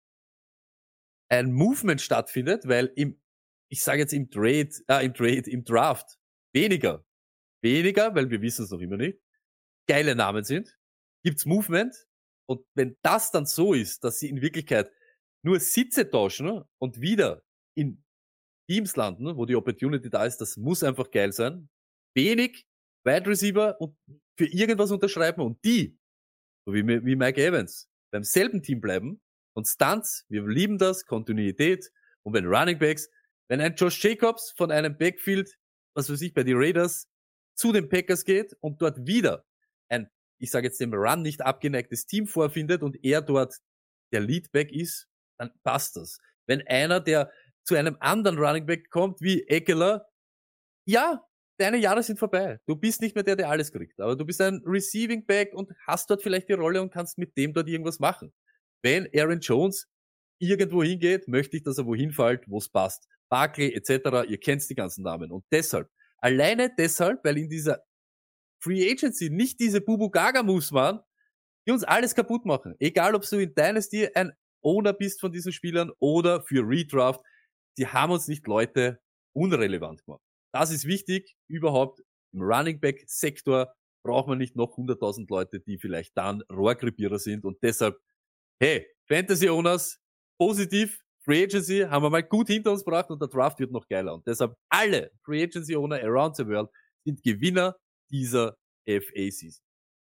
S3: Ein Movement stattfindet, weil im, ich sage jetzt im Trade, äh, im Trade, im Draft weniger, weniger, weil wir wissen es noch immer nicht, geile Namen sind, gibt's Movement und wenn das dann so ist, dass sie in Wirklichkeit nur Sitze tauschen und wieder in Teams landen, wo die Opportunity da ist, das muss einfach geil sein. Wenig Wide Receiver und für irgendwas unterschreiben und die, so wie, wie Mike Evans, beim selben Team bleiben. Konstanz, wir lieben das, Kontinuität. Und wenn Running Backs, wenn ein Josh Jacobs von einem Backfield, was weiß ich, bei den Raiders zu den Packers geht und dort wieder ein, ich sage jetzt dem Run nicht abgeneigtes Team vorfindet und er dort der Leadback ist, dann passt das. Wenn einer, der zu einem anderen Running Back kommt, wie Eckler, ja, deine Jahre sind vorbei. Du bist nicht mehr der, der alles kriegt. Aber du bist ein Receiving Back und hast dort vielleicht die Rolle und kannst mit dem dort irgendwas machen. Wenn Aaron Jones irgendwo hingeht, möchte ich, dass er wohin fällt, wo es passt. Barkley et cetera, ihr kennt die ganzen Namen. Und deshalb, alleine deshalb, weil in dieser Free Agency nicht diese Bubu-Gaga-Moves waren, die uns alles kaputt machen. Egal, ob du in Dynasty ein Owner bist von diesen Spielern oder für Redraft, die haben uns nicht Leute unrelevant gemacht. Das ist wichtig. Überhaupt im Running Back Sektor braucht man nicht noch hunderttausend Leute, die vielleicht dann Rohrkrepierer sind und deshalb, hey, Fantasy Owners, positiv, Free Agency haben wir mal gut hinter uns gebracht und der Draft wird noch geiler und deshalb alle Free Agency Owner around the world sind Gewinner dieser F A Season.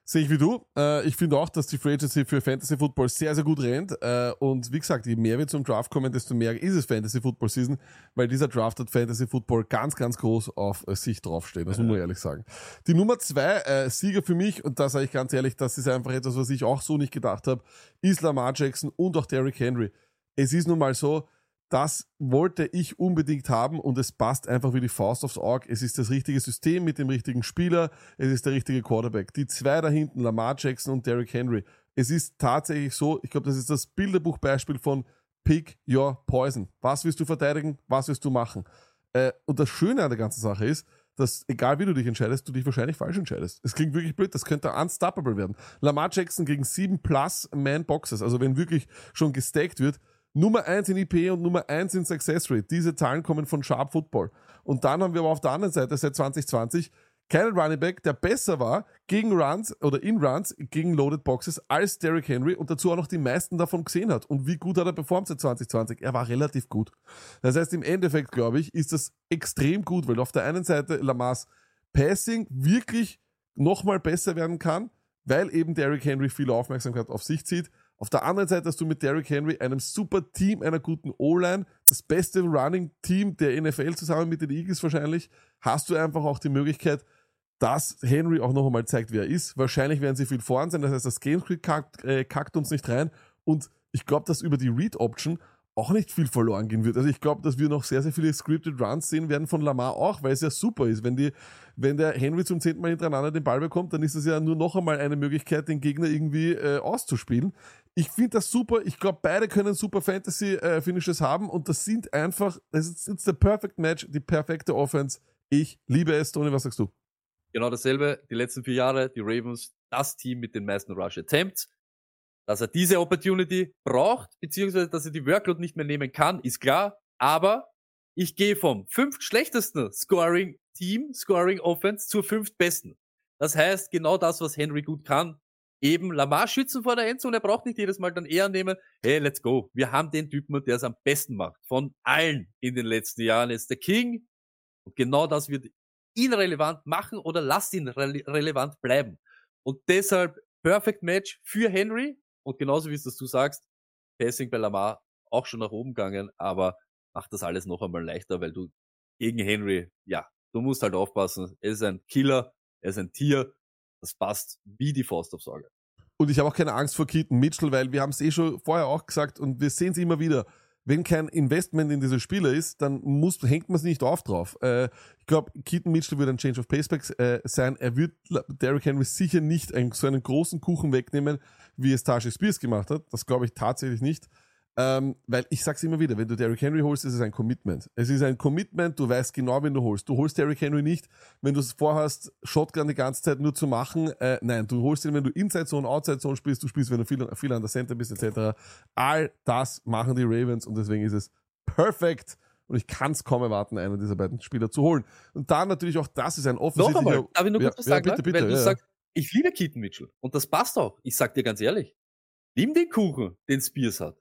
S4: Sehe ich wie du. Äh, ich finde auch, dass die Free Agency für Fantasy Football sehr, sehr gut rennt. Äh, und wie gesagt, je mehr wir zum Draft kommen, desto mehr ist es Fantasy Football Season, weil dieser Draft hat Fantasy Football ganz, ganz groß auf äh, sich draufstehen. Das muss man ehrlich sagen. Die Nummer zwei äh, Sieger für mich, und da sage ich ganz ehrlich, das ist einfach etwas, was ich auch so nicht gedacht habe, ist Lamar Jackson und auch Derrick Henry. Es ist nun mal so, das wollte ich unbedingt haben und es passt einfach wie die Faust aufs Auge. Es ist das richtige System mit dem richtigen Spieler, es ist der richtige Quarterback. Die zwei da hinten, Lamar Jackson und Derrick Henry. Es ist tatsächlich so, ich glaube, das ist das Bilderbuchbeispiel von Pick Your Poison. Was willst du verteidigen, was willst du machen? Äh, und das Schöne an der ganzen Sache ist, dass egal wie du dich entscheidest, du dich wahrscheinlich falsch entscheidest. Es klingt wirklich blöd, das könnte unstoppable werden. Lamar Jackson gegen sieben plus Man-Boxes, also wenn wirklich schon gestackt wird, Nummer eins in I P und Nummer eins in Success Rate. Diese Zahlen kommen von Sharp Football. Und dann haben wir aber auf der anderen Seite seit zwanzig zwanzig keinen Running Back, der besser war gegen Runs oder in Runs gegen Loaded Boxes als Derrick Henry und dazu auch noch die meisten davon gesehen hat. Und wie gut hat er performt seit zwanzig zwanzig? Er war relativ gut. Das heißt, im Endeffekt, glaube ich, ist das extrem gut, weil auf der einen Seite Lamars Passing wirklich nochmal besser werden kann, weil eben Derrick Henry viel Aufmerksamkeit auf sich zieht. Auf der anderen Seite hast du mit Derrick Henry, einem super Team, einer guten O-Line, das beste Running-Team der N F L zusammen mit den Eagles wahrscheinlich, hast du einfach auch die Möglichkeit, dass Henry auch noch einmal zeigt, wer er ist. Wahrscheinlich werden sie viel vorn sein, das heißt, das Gamescript kackt, äh, kackt uns nicht rein und ich glaube, dass über die Read-Option auch nicht viel verloren gehen wird. Also ich glaube, dass wir noch sehr, sehr viele Scripted Runs sehen werden von Lamar auch, weil es ja super ist. Wenn die, wenn der Henry zum zehnten Mal hintereinander den Ball bekommt, dann ist es ja nur noch einmal eine Möglichkeit, den Gegner irgendwie äh, auszuspielen. Ich finde das super. Ich glaube, beide können super Fantasy-Finishes äh, haben und das sind einfach, das ist it's the perfect match, die perfekte Offense. Ich liebe es. Toni, was sagst du?
S3: Genau dasselbe. Die letzten vier Jahre, die Ravens, das Team mit den meisten Rush Attempts. Dass er diese Opportunity braucht, beziehungsweise dass er die Workload nicht mehr nehmen kann, ist klar. Aber ich gehe vom fünft schlechtesten Scoring-Team, Scoring-Offense zur fünft besten. Das heißt, genau das, was Henry gut kann, eben Lamar schützen vor der Endzone. Er braucht nicht jedes Mal dann eher nehmen, hey, let's go. Wir haben den Typen, der es am besten macht. Von allen in den letzten Jahren ist der King. Und genau das wird ihn relevant machen oder lasst ihn re- relevant bleiben. Und deshalb Perfect Match für Henry. Und genauso wie es das du sagst, Passing bei Lamar auch schon nach oben gegangen, aber macht das alles noch einmal leichter, weil du gegen Henry, ja, du musst halt aufpassen. Er ist ein Killer, er ist ein Tier. Das passt wie die Faust aufs Auge.
S4: Und ich habe auch keine Angst vor Keaton Mitchell, weil wir haben es eh schon vorher auch gesagt und wir sehen es immer wieder. Wenn kein Investment in diese Spieler ist, dann muss, hängt man es nicht auf drauf. Äh, ich glaube, Keaton Mitchell wird ein Change of Paceback äh, sein. Er wird Derrick Henry sicher nicht einen, so einen großen Kuchen wegnehmen, wie es Tajay Spears gemacht hat. Das glaube ich tatsächlich nicht. Ähm, weil ich sag's immer wieder, wenn du Derrick Henry holst, ist es ein Commitment. Es ist ein Commitment, du weißt genau, wen du holst. Du holst Derrick Henry nicht, wenn du es vorhast, Shotgun die ganze Zeit nur zu machen. Äh, nein, du holst ihn, wenn du Inside Zone, Outside Zone spielst, du spielst, wenn du viel, viel an der Center bist, et cetera. All das machen die Ravens und deswegen ist es perfekt. Und ich kann es kaum erwarten, einen dieser beiden Spieler zu holen. Und dann natürlich auch, das ist ein offensichtlicher...
S3: Noch einmal, darf ich nur kurz
S4: ja,
S3: was sagen?
S4: Ja, bitte, bitte,
S3: wenn du
S4: ja,
S3: sagst, ich liebe Keaton Mitchell und das passt auch. Ich sag dir ganz ehrlich, nimm den Kuchen, den Spears hat.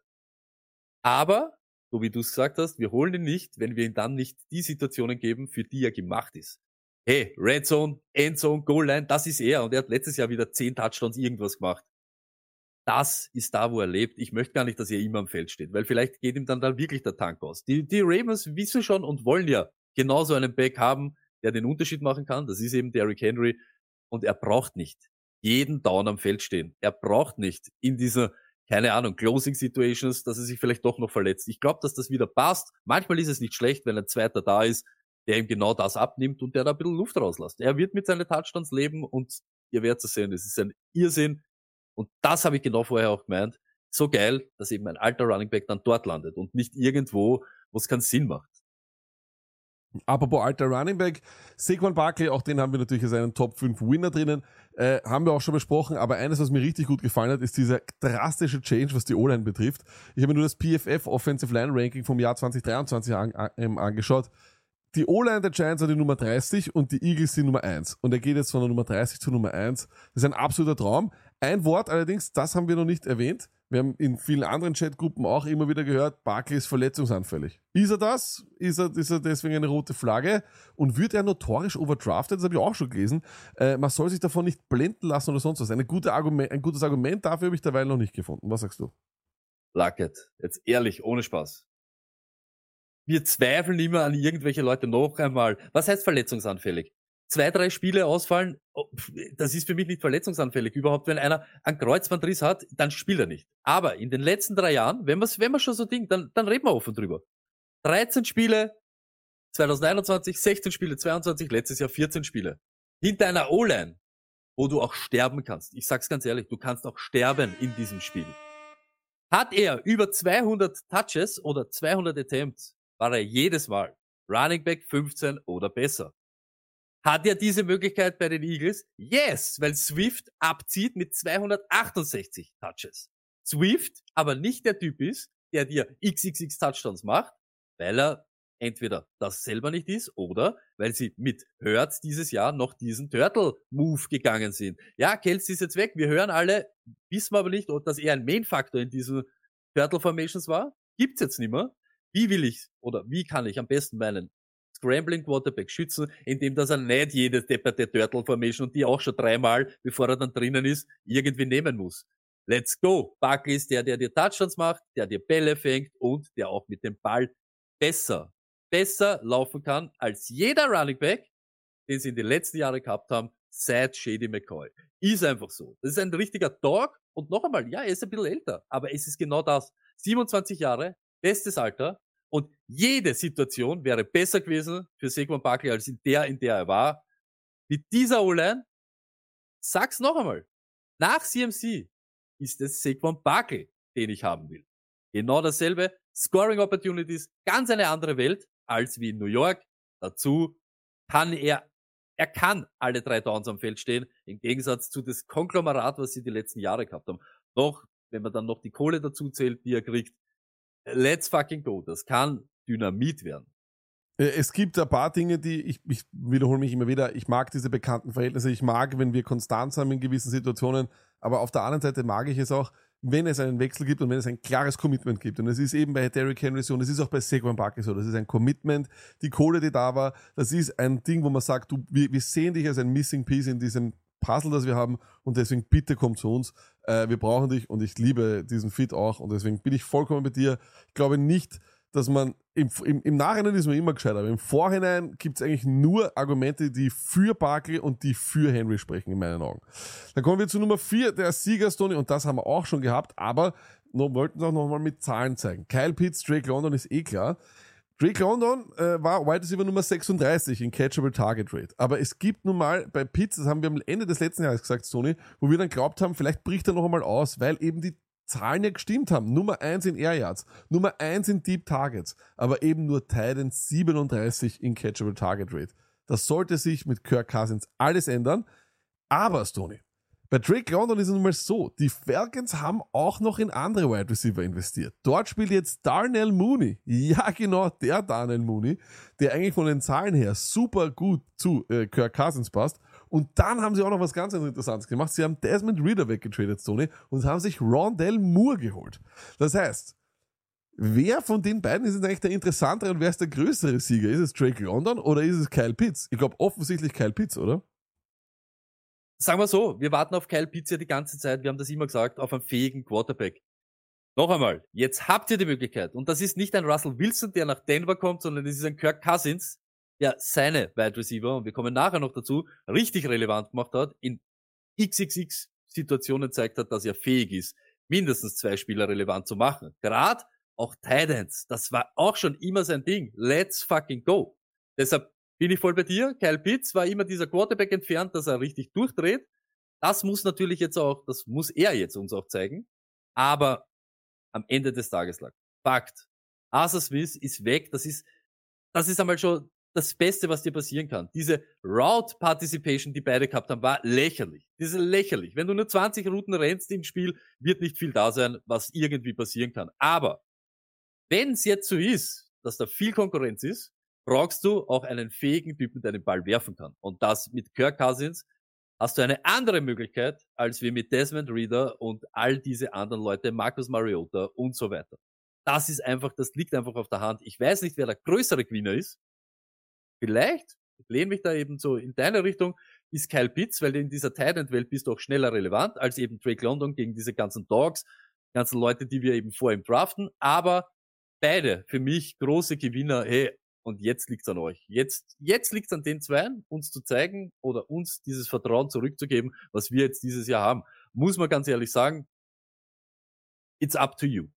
S3: Aber, so wie du es gesagt hast, wir holen ihn nicht, wenn wir ihm dann nicht die Situationen geben, für die er gemacht ist. Hey, Red Zone, Endzone, Goal Line, das ist er. Und er hat letztes Jahr wieder zehn Touchdowns irgendwas gemacht. Das ist da, wo er lebt. Ich möchte gar nicht, dass er immer am Feld steht, weil vielleicht geht ihm dann da wirklich der Tank aus. Die, die Ravens wissen schon und wollen ja genauso einen Back haben, der den Unterschied machen kann. Das ist eben Derrick Henry. Und er braucht nicht jeden Down am Feld stehen. Er braucht nicht in dieser, keine Ahnung, Closing Situations, dass er sich vielleicht doch noch verletzt. Ich glaube, dass das wieder passt. Manchmal ist es nicht schlecht, wenn ein Zweiter da ist, der ihm genau das abnimmt und der da ein bisschen Luft rauslässt. Er wird mit seinen Touchdowns leben und ihr werdet es sehen, es ist ein Irrsinn. Und das habe ich genau vorher auch gemeint. So geil, dass eben ein alter Running Back dann dort landet und nicht irgendwo, wo es keinen Sinn macht.
S4: Apropos alter Running Back, Saquon Barkley, auch den haben wir natürlich als einen Top fünf Winner drinnen, äh, haben wir auch schon besprochen, aber eines, was mir richtig gut gefallen hat, ist dieser drastische Change, was die O-Line betrifft. Ich habe mir nur das P F F Offensive Line Ranking vom Jahr zwanzig dreiundzwanzig an, an, angeschaut. Die O-Line der Giants hat die Nummer dreißig und die Eagles die Nummer eins. Und er geht jetzt von der Nummer dreißig zur Nummer eins. Das ist ein absoluter Traum. Ein Wort allerdings, das haben wir noch nicht erwähnt. Wir haben in vielen anderen Chatgruppen auch immer wieder gehört, Barkley ist verletzungsanfällig. Ist er das? Ist er, ist er deswegen eine rote Flagge? Und wird er notorisch overdrafted? Das habe ich auch schon gelesen. Äh, man soll sich davon nicht blenden lassen oder sonst was. Eine gute Argument, ein gutes Argument dafür habe ich derweil noch nicht gefunden. Was sagst du?
S3: Luckett, jetzt ehrlich, ohne Spaß. Wir zweifeln immer an irgendwelche Leute noch einmal. Was heißt verletzungsanfällig? Zwei, drei Spiele ausfallen, das ist für mich nicht verletzungsanfällig. Überhaupt, wenn einer einen Kreuzbandriss hat, dann spielt er nicht. Aber in den letzten drei Jahren, wenn man wenn man schon so denkt, dann, dann reden wir offen drüber. dreizehn Spiele, zwanzig einundzwanzig, sechzehn Spiele, zweiundzwanzig, letztes Jahr vierzehn Spiele. Hinter einer O-Line, wo du auch sterben kannst. Ich sag's ganz ehrlich, du kannst auch sterben in diesem Spiel. Hat er über zweihundert Touches oder zweihundert Attempts, war er jedes Mal Running Back fünfzehn oder besser. Hat er diese Möglichkeit bei den Eagles? Yes, weil Swift abzieht mit zweihundertachtundsechzig Touches. Swift aber nicht der Typ ist, der dir X X X Touchdowns macht, weil er entweder das selber nicht ist oder weil sie mit Hurts dieses Jahr noch diesen Turtle-Move gegangen sind. Ja, Kelsey ist jetzt weg, wir hören alle, wissen wir aber nicht, ob das eher ein Main-Faktor in diesen Turtle-Formations war. Gibt's jetzt nicht mehr. Wie will ich oder wie kann ich am besten meinen Scrambling Quarterback schützen, indem dass er nicht jede depperte Turtle Formation und die auch schon dreimal, bevor er dann drinnen ist, irgendwie nehmen muss. Let's go! Barkley ist der, der dir Touchdowns macht, der dir Bälle fängt und der auch mit dem Ball besser, besser laufen kann als jeder Running Back, den sie in den letzten Jahren gehabt haben, seit Shady McCoy. Ist einfach so. Das ist ein richtiger Dog und noch einmal, ja, er ist ein bisschen älter, aber es ist genau das. siebenundzwanzig Jahre, bestes Alter. Und jede Situation wäre besser gewesen für Saquon Barkley als in der, in der er war. Mit dieser O-Line, sag's noch einmal, nach C M C ist es Saquon Barkley, den ich haben will. Genau dasselbe, Scoring Opportunities, ganz eine andere Welt als wie in New York. Dazu kann er, er kann alle drei Downs am Feld stehen, im Gegensatz zu das Konglomerat, was sie die letzten Jahre gehabt haben. Noch, wenn man dann noch die Kohle dazu zählt, die er kriegt, let's fucking go. Das kann Dynamit werden.
S4: Es gibt ein paar Dinge, die, ich, ich wiederhole mich immer wieder, ich mag diese bekannten Verhältnisse, ich mag, wenn wir Konstanz haben in gewissen Situationen, aber auf der anderen Seite mag ich es auch, wenn es einen Wechsel gibt und wenn es ein klares Commitment gibt. Und es ist eben bei Derrick Henry so und es ist auch bei Saquon Barkley so. Das ist ein Commitment, die Kohle, die da war, das ist ein Ding, wo man sagt, du, wir, wir sehen dich als ein Missing Piece in diesem Puzzle, das wir haben und deswegen bitte komm zu uns. Äh, wir brauchen dich und ich liebe diesen Fit auch und deswegen bin ich vollkommen bei dir. Ich glaube nicht, dass man, im, im, im Nachhinein ist man immer gescheiter, aber im Vorhinein gibt es eigentlich nur Argumente, die für Barkley und die für Henry sprechen, in meinen Augen. Dann kommen wir zu Nummer vier, der Sieger, Stoney, und das haben wir auch schon gehabt, aber noch, wollten es auch nochmal mit Zahlen zeigen. Kyle Pitts, Drake London ist eh klar. Drake London äh, war Wide Receiver Nummer sechsunddreißig in Catchable Target Rate. Aber es gibt nun mal bei Pitts, das haben wir am Ende des letzten Jahres gesagt, Sony, wo wir dann glaubt haben, vielleicht bricht er noch einmal aus, weil eben die Zahlen ja gestimmt haben. Nummer eins in Air Yards, Nummer eins in Deep Targets, aber eben nur Titan siebenunddreißig in Catchable Target Rate. Das sollte sich mit Kirk Cousins alles ändern. Aber, Stoney, bei Drake London ist es nun mal so, die Falcons haben auch noch in andere Wide Receiver investiert. Dort spielt jetzt Darnell Mooney. Ja, genau, der Darnell Mooney, der eigentlich von den Zahlen her super gut zu äh, Kirk Cousins passt. Und dann haben sie auch noch was ganz Interessantes gemacht. Sie haben Desmond Ridder weggetradet, Stoney, und haben sich Rondell Moore geholt. Das heißt, wer von den beiden ist jetzt eigentlich der interessantere und wer ist der größere Sieger? Ist es Drake London oder ist es Kyle Pitts? Ich glaube offensichtlich Kyle Pitts, oder?
S3: Sagen wir so, wir warten auf Kyle Pitts ja die ganze Zeit, wir haben das immer gesagt, auf einen fähigen Quarterback. Noch einmal, jetzt habt ihr die Möglichkeit. Und das ist nicht ein Russell Wilson, der nach Denver kommt, sondern es ist ein Kirk Cousins, der seine Wide Receiver, und wir kommen nachher noch dazu, richtig relevant gemacht hat, in X X X Situationen zeigt hat, dass er fähig ist, mindestens zwei Spieler relevant zu machen. Gerade auch Tight Ends, das war auch schon immer sein Ding. Let's fucking go. Deshalb bin ich voll bei dir. Kyle Pitts war immer dieser Quarterback entfernt, dass er richtig durchdreht. Das muss natürlich jetzt auch, das muss er jetzt uns auch zeigen. Aber am Ende des Tages lag Fakt. Arthur Smith ist weg. Das ist, das ist einmal schon das Beste, was dir passieren kann. Diese Route Participation, die beide gehabt haben, war lächerlich. Das ist lächerlich. Wenn du nur zwanzig Routen rennst im Spiel, wird nicht viel da sein, was irgendwie passieren kann. Aber wenn es jetzt so ist, dass da viel Konkurrenz ist, brauchst du auch einen fähigen Typen, der den Ball werfen kann. Und das mit Kirk Cousins hast du eine andere Möglichkeit, als wir mit Desmond Reader und all diese anderen Leute, Marcus Mariota und so weiter. Das ist einfach, das liegt einfach auf der Hand. Ich weiß nicht, wer der größere Gewinner ist. Vielleicht, ich lehne mich da eben so in deine Richtung, ist Kyle Pitts, weil in dieser Tight End Welt bist du auch schneller relevant als eben Drake London gegen diese ganzen Dogs, ganzen Leute, die wir eben vor ihm draften. Aber beide für mich große Gewinner. Hey, und jetzt liegt's an euch. Jetzt, jetzt liegt's an den Zweien, uns zu zeigen oder uns dieses Vertrauen zurückzugeben, was wir jetzt dieses Jahr haben. Muss man ganz ehrlich sagen, it's up to you.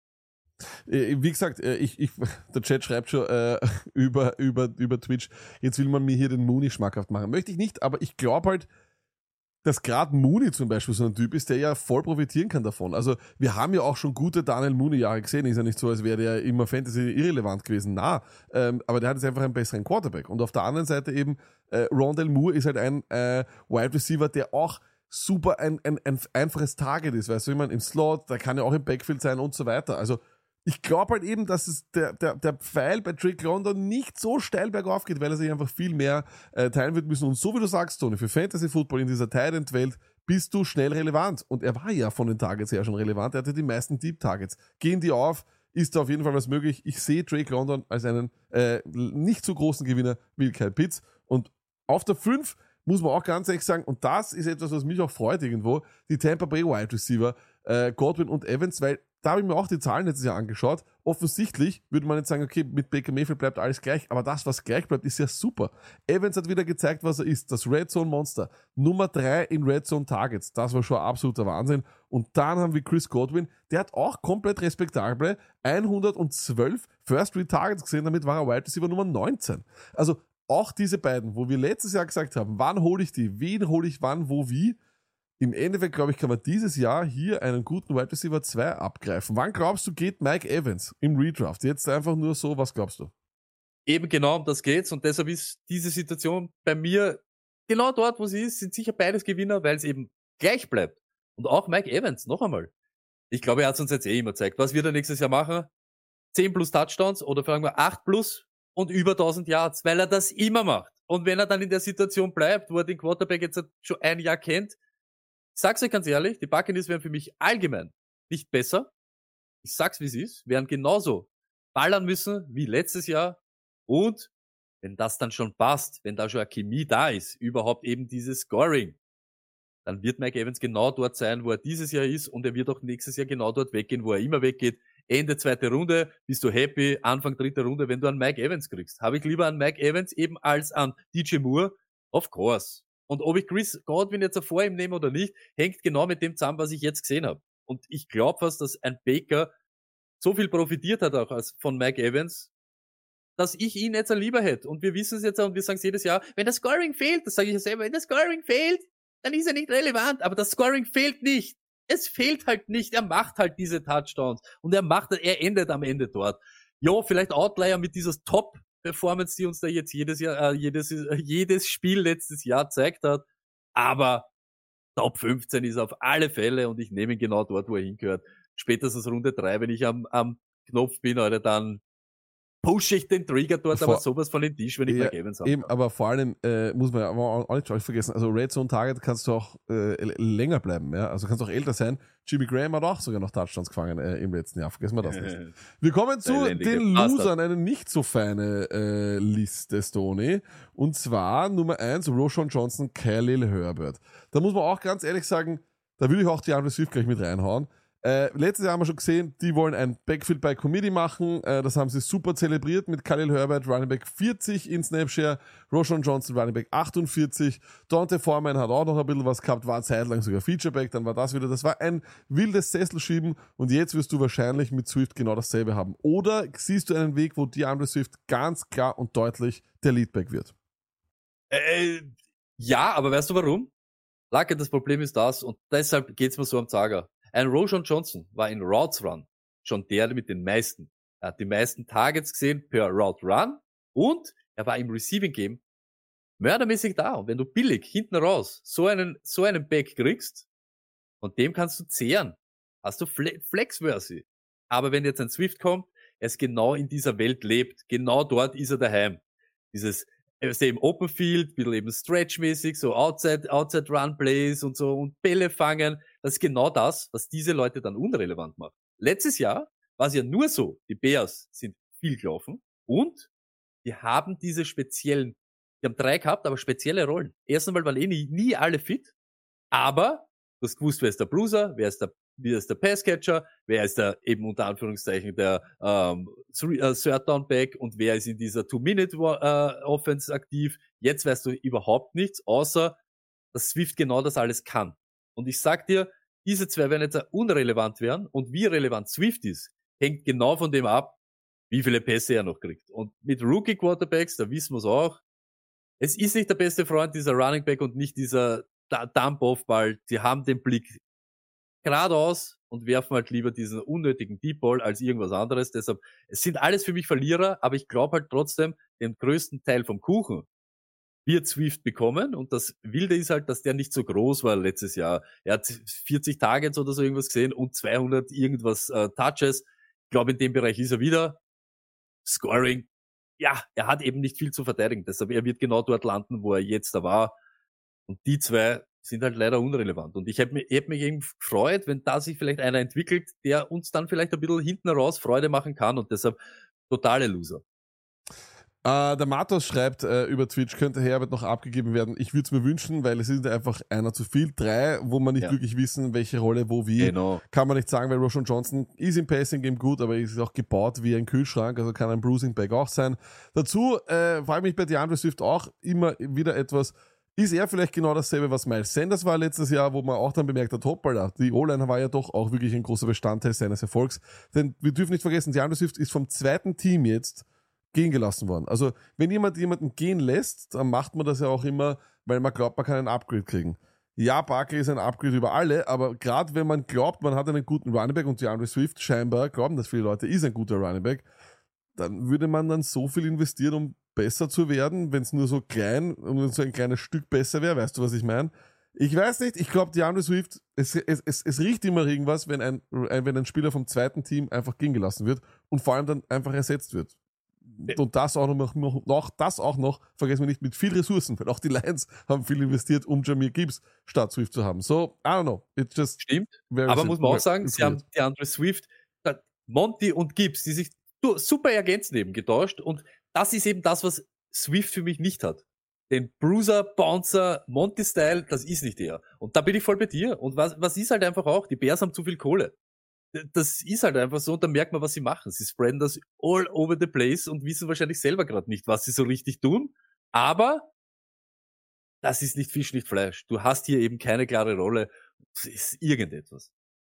S4: Wie gesagt, ich, ich, der Chat schreibt schon äh, über, über, über Twitch, jetzt will man mir hier den Mooney schmackhaft machen. Möchte ich nicht, aber ich glaube halt, dass gerade Mooney zum Beispiel so ein Typ ist, der ja voll profitieren kann davon. Also wir haben ja auch schon gute Daniel Mooney-Jahre gesehen. Ist ja nicht so, als wäre der immer Fantasy irrelevant gewesen. Na, ähm, aber der hat jetzt einfach einen besseren Quarterback. Und auf der anderen Seite eben, äh, Rondale Moore ist halt ein äh, Wide Receiver, der auch super ein, ein, ein einfaches Target ist. Weißt du, ich meine, im Slot, der kann ja auch im Backfield sein und so weiter. Also ich glaube halt eben, dass es der, der, der Pfeil bei Drake London nicht so steil bergauf geht, weil er sich einfach viel mehr äh, teilen wird müssen. Und so wie du sagst, Tony, für Fantasy Football in dieser Tight End Welt bist du schnell relevant. Und er war ja von den Targets her schon relevant. Er hatte die meisten Deep Targets. Gehen die auf, ist da auf jeden Fall was möglich. Ich sehe Drake London als einen äh, nicht so großen Gewinner wie Kyle Pitts. Und auf der fünf muss man auch ganz ehrlich sagen, und das ist etwas, was mich auch freut irgendwo, die Tampa Bay Wide Receiver, äh, Godwin und Evans, weil da habe ich mir auch die Zahlen letztes Jahr angeschaut. Offensichtlich würde man jetzt sagen, okay, mit Baker Mayfield bleibt alles gleich, aber das, was gleich bleibt, ist ja super. Evans hat wieder gezeigt, was er ist. Das Red Zone Monster. Nummer drei in Red Zone Targets. Das war schon absoluter Wahnsinn. Und dann haben wir Chris Godwin, der hat auch komplett respektable hundertzwölf First Read Targets gesehen, damit war er Wide Receiver Nummer neunzehn. Also auch diese beiden, wo wir letztes Jahr gesagt haben, wann hole ich die, wen hole ich wann, wo, wie. Im Endeffekt, glaube ich, kann man dieses Jahr hier einen guten Wide Receiver zwei abgreifen. Wann glaubst du, geht Mike Evans im Redraft? Jetzt einfach nur so, was glaubst du?
S3: Eben genau um das geht's und deshalb ist diese Situation bei mir genau dort, wo sie ist, sind sicher beides Gewinner, weil es eben gleich bleibt. Und auch Mike Evans, noch einmal. Ich glaube, er hat uns jetzt eh immer gezeigt. Was wird er nächstes Jahr machen? zehn plus Touchdowns oder sagen wir acht plus und über tausend Yards, weil er das immer macht. Und wenn er dann in der Situation bleibt, wo er den Quarterback jetzt schon ein Jahr kennt, ich sag's euch ganz ehrlich, die Buccaneers wären für mich allgemein nicht besser. Ich sag's, wie es ist. Wären genauso ballern müssen wie letztes Jahr. Und wenn das dann schon passt, wenn da schon eine Chemie da ist, überhaupt eben dieses Scoring, dann wird Mike Evans genau dort sein, wo er dieses Jahr ist. Und er wird auch nächstes Jahr genau dort weggehen, wo er immer weggeht. Ende zweite Runde, bist du happy. Anfang dritte Runde, wenn du einen Mike Evans kriegst. Habe ich lieber einen Mike Evans eben als an D J Moore? Of course. Und ob ich Chris Godwin jetzt vor ihm nehme oder nicht, hängt genau mit dem zusammen, was ich jetzt gesehen habe. Und ich glaube fast, dass ein Baker so viel profitiert hat auch als von Mike Evans, dass ich ihn jetzt lieber hätte. Und wir wissen es jetzt und wir sagen es jedes Jahr, wenn das Scoring fehlt, das sage ich ja selber, wenn das Scoring fehlt, dann ist er nicht relevant. Aber das Scoring fehlt nicht. Es fehlt halt nicht. Er macht halt diese Touchdowns. Und er macht, er endet am Ende dort. Ja, vielleicht Outlier mit dieser Top Performance, die uns da jetzt jedes Jahr, äh, jedes, äh, jedes Spiel letztes Jahr zeigt hat. Aber Top fünfzehn ist auf alle Fälle und ich nehme ihn genau dort, wo er hingehört. Spätestens Runde drei, wenn ich am, am Knopf bin, Alter, dann pushe ich den Trigger dort, vor, aber sowas von den Tisch, wenn ich
S4: ja,
S3: Mike Evans habe.
S4: Eben, aber vor allem äh, muss man ja auch nicht vergessen, also Red Zone Target kannst du auch äh, länger bleiben, ja, also kannst auch älter sein. Jimmy Graham hat auch sogar noch Touchdowns gefangen äh, im letzten Jahr, vergessen wir das nicht. Wir kommen zu den Losern, eine nicht so feine äh, Liste, Stoney, und zwar Nummer eins, Roschon Johnson, Khalil Herbert. Da muss man auch ganz ehrlich sagen, da will ich auch die DeAndre Swift gleich mit reinhauen. Äh, letztes Jahr haben wir schon gesehen, die wollen ein Backfield by Committee machen. Äh, das haben sie super zelebriert mit Khalil Herbert, Running Back vierzig in Snapshare, Roschon Johnson, Running Back achtundvierzig. Dante Foreman hat auch noch ein bisschen was gehabt, war zeitlang sogar Featureback, dann war das wieder. Das war ein wildes Sesselschieben und jetzt wirst du wahrscheinlich mit Swift genau dasselbe haben. Oder siehst du einen Weg, wo DeAndre Swift ganz klar und deutlich der Leadback wird?
S3: Äh, ja, aber weißt du warum? Lacke, das Problem ist das und deshalb geht's mir so am Zager. Ein Roschon Johnson war in Routes Run schon der mit den meisten. Er hat die meisten Targets gesehen per Route Run und er war im Receiving Game mördermäßig da. Und wenn du billig hinten raus so einen, so einen Back kriegst, von dem kannst du zehren, hast du Fle- Flexversi. Aber wenn jetzt ein Swift kommt, er es genau in dieser Welt lebt, genau dort ist er daheim. Dieses weißt du, im Open Field, ein bisschen eben Stretch-mäßig, so Outside, Outside Run Plays und so und Bälle fangen. Das ist genau das, was diese Leute dann unrelevant macht. Letztes Jahr war es ja nur so, die Bears sind viel gelaufen und die haben diese speziellen, die haben drei gehabt, aber spezielle Rollen. Erst einmal waren eh nie, nie alle fit, aber du hast gewusst, wer ist der Bruiser, wer ist der, wer ist der Passcatcher, wer ist der eben unter Anführungszeichen der ähm, Third Down Back und wer ist in dieser Two-Minute-Offense aktiv. Jetzt weißt du überhaupt nichts, außer dass Swift genau das alles kann. Und ich sag dir, diese zwei werden jetzt unrelevant werden und wie relevant Swift ist, hängt genau von dem ab, wie viele Pässe er noch kriegt. Und mit Rookie-Quarterbacks, da wissen wir es auch, es ist nicht der beste Freund dieser Running Back und nicht dieser Dump-Off-Ball. Die haben den Blick geradeaus und werfen halt lieber diesen unnötigen Deep Ball als irgendwas anderes. Deshalb, es sind alles für mich Verlierer, aber ich glaube halt trotzdem, den größten Teil vom Kuchen wird Swift bekommen. Und das Wilde ist halt, dass der nicht so groß war letztes Jahr. Er hat vierzig Targets oder so irgendwas gesehen und zweihundert irgendwas äh, Touches. Ich glaube, in dem Bereich ist er wieder. Scoring. Ja, er hat eben nicht viel zu verteidigen. Deshalb, er wird genau dort landen, wo er jetzt da war. Und die zwei sind halt leider unrelevant. Und ich hätte mich, hätt mich eben gefreut, wenn da sich vielleicht einer entwickelt, der uns dann vielleicht ein bisschen hinten raus Freude machen kann. Und deshalb totale Loser.
S4: Äh, der Matos schreibt äh, über Twitch, könnte Herbert noch abgegeben werden. Ich würde es mir wünschen, weil es ist einfach einer zu viel. Drei, wo man nicht
S3: Ja.
S4: wirklich wissen, welche Rolle, wo, wie.
S3: Genau.
S4: Kann man nicht sagen, weil Roshan Johnson ist im Passing-Game gut, aber ist auch gebaut wie ein Kühlschrank, also kann ein Bruising-Back auch sein. Dazu äh, frage ich mich bei DeAndre Swift auch immer wieder etwas, ist er vielleicht genau dasselbe, was Miles Sanders war letztes Jahr, wo man auch dann bemerkt hat, hoppala, die O-Line war ja doch auch wirklich ein großer Bestandteil seines Erfolgs. Denn wir dürfen nicht vergessen, DeAndre Swift ist vom zweiten Team jetzt gehen gelassen worden. Also wenn jemand jemanden gehen lässt, dann macht man das ja auch immer, weil man glaubt, man kann ein Upgrade kriegen. Ja, Barkley ist ein Upgrade über alle, aber gerade wenn man glaubt, man hat einen guten Running Back und DeAndre Swift scheinbar glauben, dass viele Leute, ist ein guter Running Back, dann würde man dann so viel investieren, um besser zu werden, wenn es nur so klein und so ein kleines Stück besser wäre. Weißt du, was ich meine? Ich weiß nicht, ich glaube, DeAndre Swift, es, es, es, es riecht immer irgendwas, wenn ein, wenn ein Spieler vom zweiten Team einfach gehen gelassen wird und vor allem dann einfach ersetzt wird. Und das auch noch, noch, noch, das auch noch, vergessen wir nicht, mit viel Ressourcen, weil auch die Lions haben viel investiert, um Jahmyr Gibbs statt Swift zu haben. So, I don't know. It's just
S3: Stimmt.
S4: very
S3: Aber
S4: simple.
S3: muss man auch sagen,
S4: It's
S3: sie haben
S4: weird.
S3: DeAndre Swift, Monty und Gibbs, die sich super ergänzen eben getauscht. Und das ist eben das, was Swift für mich nicht hat. Den Bruiser, Bouncer, Monty-Style, das ist nicht er. Und da bin ich voll bei dir. Und was, was ist halt einfach auch, die Bears haben zu viel Kohle. Das ist halt einfach so, und da merkt man, was sie machen. Sie spreaden das all over the place und wissen wahrscheinlich selber gerade nicht, was sie so richtig tun. Aber das ist nicht Fisch, nicht Fleisch. Du hast hier eben keine klare Rolle. Es ist irgendetwas.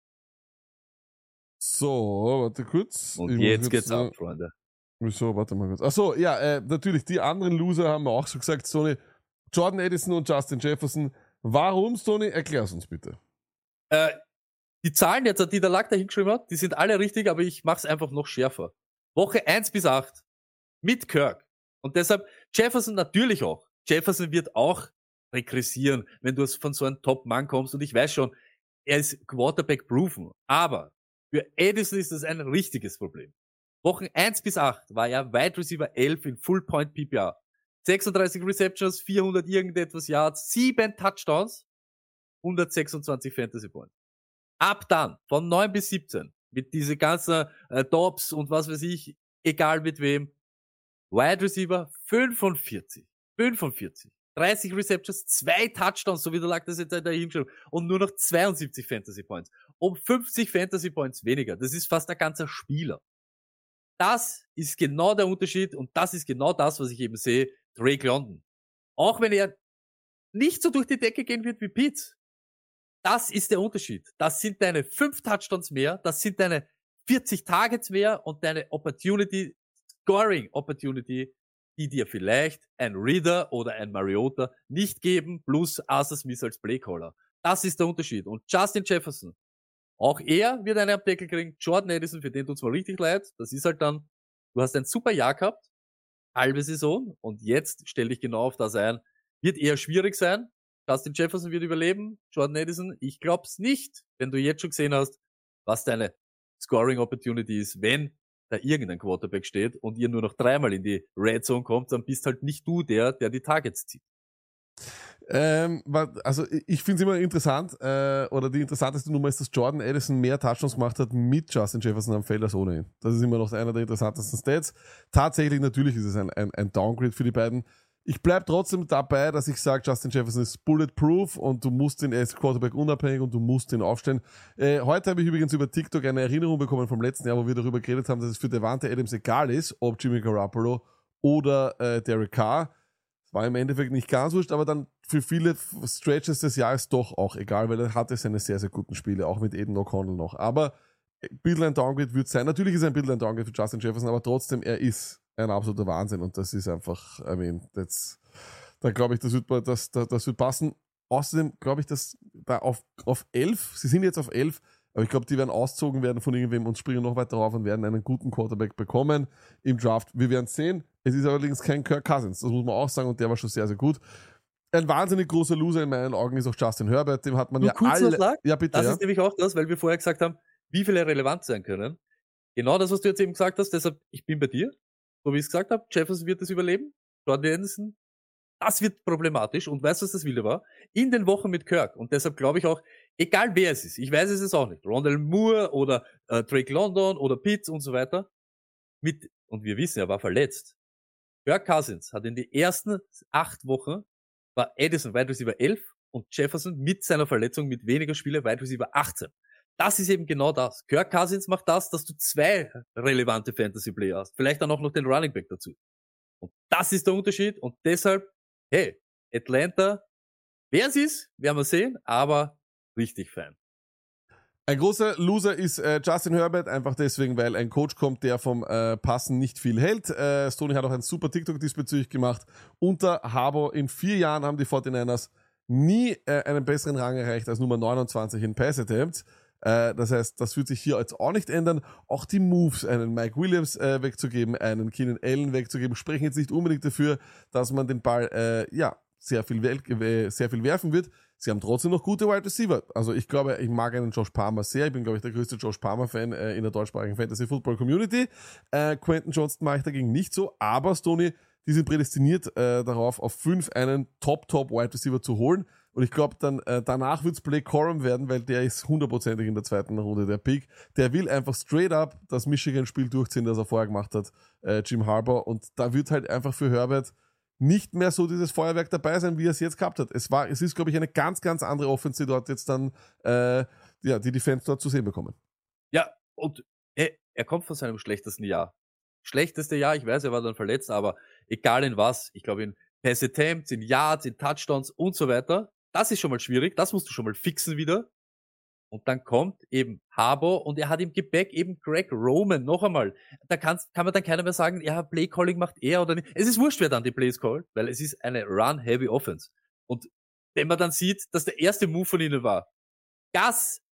S4: So, warte kurz.
S3: Und
S4: Ich muss
S3: jetzt geht's
S4: äh,
S3: ab, Freunde.
S4: Wieso, warte mal kurz. Achso, ja, äh, natürlich, die anderen Loser haben wir auch schon gesagt, Sony, Jordan Addison und Justin Jefferson. Warum, Sony? Erklär's uns bitte.
S3: Äh, die Zahlen jetzt, die der Lack da hingeschrieben hat, die sind alle richtig, aber ich mach's einfach noch schärfer. Woche eins bis acht mit Kirk. Und deshalb Jefferson natürlich auch. Jefferson wird auch regressieren, wenn du von so einem Top-Mann kommst. Und ich weiß schon, er ist Quarterback-proven. Aber für Addison ist das ein richtiges Problem. Wochen eins bis acht war er Wide Receiver elf in Full-Point P P R. sechsunddreißig Receptions, vierhundert irgendetwas Yards, sieben Touchdowns, hundertsechsundzwanzig Fantasy Points. Ab dann, von neun bis siebzehn, mit diese ganzen äh, Dobbs und was weiß ich, egal mit wem, Wide Receiver fünfundvierzig. fünfundvierzig. dreißig Receptions, zwei Touchdowns, so wie der Lack das jetzt da hingeschrieben, und nur noch zweiundsiebzig Fantasy Points. Um fünfzig Fantasy Points weniger. Das ist fast ein ganzer Spieler. Das ist genau der Unterschied und das ist genau das, was ich eben sehe, Drake London. Auch wenn er nicht so durch die Decke gehen wird wie Pitts. Das ist der Unterschied. Das sind deine fünf Touchdowns mehr, das sind deine vierzig Targets mehr und deine Opportunity, Scoring Opportunity, die dir vielleicht ein Reader oder ein Mariota nicht geben, plus Arthur Smith als Playcaller. Das ist der Unterschied. Und Justin Jefferson, auch er wird einen Abdeckel kriegen. Jordan Addison, für den tut's mir richtig leid. Das ist halt dann, du hast ein super Jahr gehabt, halbe Saison, und jetzt stell dich genau auf das ein. Wird eher schwierig sein. Justin Jefferson wird überleben. Jordan Addison, ich glaub's nicht, wenn du jetzt schon gesehen hast, was deine Scoring Opportunity ist, wenn da irgendein Quarterback steht und ihr nur noch dreimal in die Red Zone kommt, dann bist halt nicht du der, der die Targets zieht.
S4: Ähm, also ich finde es immer interessant, äh, oder die interessanteste Nummer ist, dass Jordan Addison mehr Touchdowns gemacht hat mit Justin Jefferson am Feld als ohne ihn. Das ist immer noch einer der interessantesten Stats. Tatsächlich, natürlich ist es ein, ein, ein Downgrade für die beiden. Ich bleib trotzdem dabei, dass ich sage, Justin Jefferson ist bulletproof und du musst ihn, er ist Quarterback unabhängig und du musst ihn aufstellen. Äh, heute habe ich übrigens über TikTok eine Erinnerung bekommen vom letzten Jahr, wo wir darüber geredet haben, dass es für Davante Adams egal ist, ob Jimmy Garoppolo oder äh, Derek Carr. War im Endeffekt nicht ganz wurscht, aber dann für viele Stretches des Jahres doch auch egal, weil er hatte seine sehr, sehr guten Spiele, auch mit Aiden O'Connell noch. Aber ein bisschen ein Downgrade wird sein. Natürlich ist er ein bisschen ein Downgrade für Justin Jefferson, aber trotzdem, er ist ein absoluter Wahnsinn und das ist einfach, I mean, that's, da glaube ich, das wird, das, das, das wird passen. Außerdem glaube ich, dass da auf, auf elf, sie sind jetzt auf elf, aber ich glaube, die werden ausgezogen werden von irgendwem und springen noch weiter rauf und werden einen guten Quarterback bekommen im Draft. Wir werden es sehen. Es ist allerdings kein Kirk Cousins, das muss man auch sagen, und der war schon sehr, sehr gut. Ein wahnsinnig großer Loser in meinen Augen ist auch Justin Herbert, dem hat man
S3: Nur
S4: ja
S3: kurz
S4: alle...
S3: noch sagen,
S4: Ja, bitte,
S3: das
S4: ja.
S3: ist nämlich auch das, weil wir vorher gesagt haben, wie viele relevant sein können. Genau das, was du jetzt eben gesagt hast, deshalb, ich bin bei dir, so wie ich es gesagt habe, Jefferson wird es überleben, Jordan Anderson, das wird problematisch und weißt du, was das Wilde war? In den Wochen mit Kirk und deshalb glaube ich auch, egal wer es ist, ich weiß es jetzt auch nicht, Rondale Moore oder äh, Drake London oder Pitts und so weiter, mit, und wir wissen, er war verletzt. Kirk Cousins hat in die ersten acht Wochen, war Addison Wide Receiver elf und Jefferson mit seiner Verletzung mit weniger Spiele Wide Receiver achtzehn. Das ist eben genau das. Kirk Cousins macht das, dass du zwei relevante Fantasy-Player hast. Vielleicht dann auch noch den Running Back dazu. Und das ist der Unterschied und deshalb, hey, Atlanta, wer es ist, werden wir sehen, aber richtig fein.
S4: Ein großer Loser ist äh, Justin Herbert, einfach deswegen, weil ein Coach kommt, der vom äh, Passen nicht viel hält. Äh, Stoney hat auch ein super TikTok diesbezüglich gemacht. Unter Harbaugh in vier Jahren haben die forty-niners nie äh, einen besseren Rang erreicht als Nummer neunundzwanzig in Pass Attempts. Äh, das heißt, das wird sich hier jetzt auch nicht ändern. Auch die Moves, einen Mike Williams äh, wegzugeben, einen Keenan Allen wegzugeben, sprechen jetzt nicht unbedingt dafür, dass man den Ball äh, ja sehr viel, äh, sehr viel werfen wird. Sie haben trotzdem noch gute Wide Receiver. Also ich glaube, ich mag einen Josh Palmer sehr. Ich bin, glaube ich, der größte Josh Palmer-Fan äh, in der deutschsprachigen Fantasy-Football-Community. Äh, Quentin Johnston mache ich dagegen nicht so. Aber, Stoney, die sind prädestiniert äh, darauf, auf fünf einen Top-Top-Wide Receiver zu holen. Und ich glaube, dann äh, danach wird's Blake Corum werden, weil der ist hundertprozentig in der zweiten Runde der Pick. Der will einfach straight up das Michigan-Spiel durchziehen, das er vorher gemacht hat, äh, Jim Harbaugh. Und da wird halt einfach für Herbert nicht mehr so dieses Feuerwerk dabei sein, wie er es jetzt gehabt hat. Es war, es ist, glaube ich, eine ganz, ganz andere Offense, die dort jetzt dann, äh, ja, die die Fans dort zu sehen bekommen.
S3: Ja, und er, er kommt von seinem schlechtesten Jahr. Schlechteste Jahr, ich weiß, er war dann verletzt, aber egal in was, ich glaube in Pass Attempts, in Yards, in Touchdowns und so weiter, das ist schon mal schwierig, das musst du schon mal fixen wieder. Und dann kommt eben Harbaugh und er hat im Gepäck eben Greg Roman, noch einmal. Da kann's, kann man dann keiner mehr sagen, ja, Play Calling macht er oder nicht. Es ist wurscht, wer dann die Plays callt, weil es ist eine Run-Heavy Offense. Und wenn man dann sieht, dass der erste Move von ihnen war, Gas,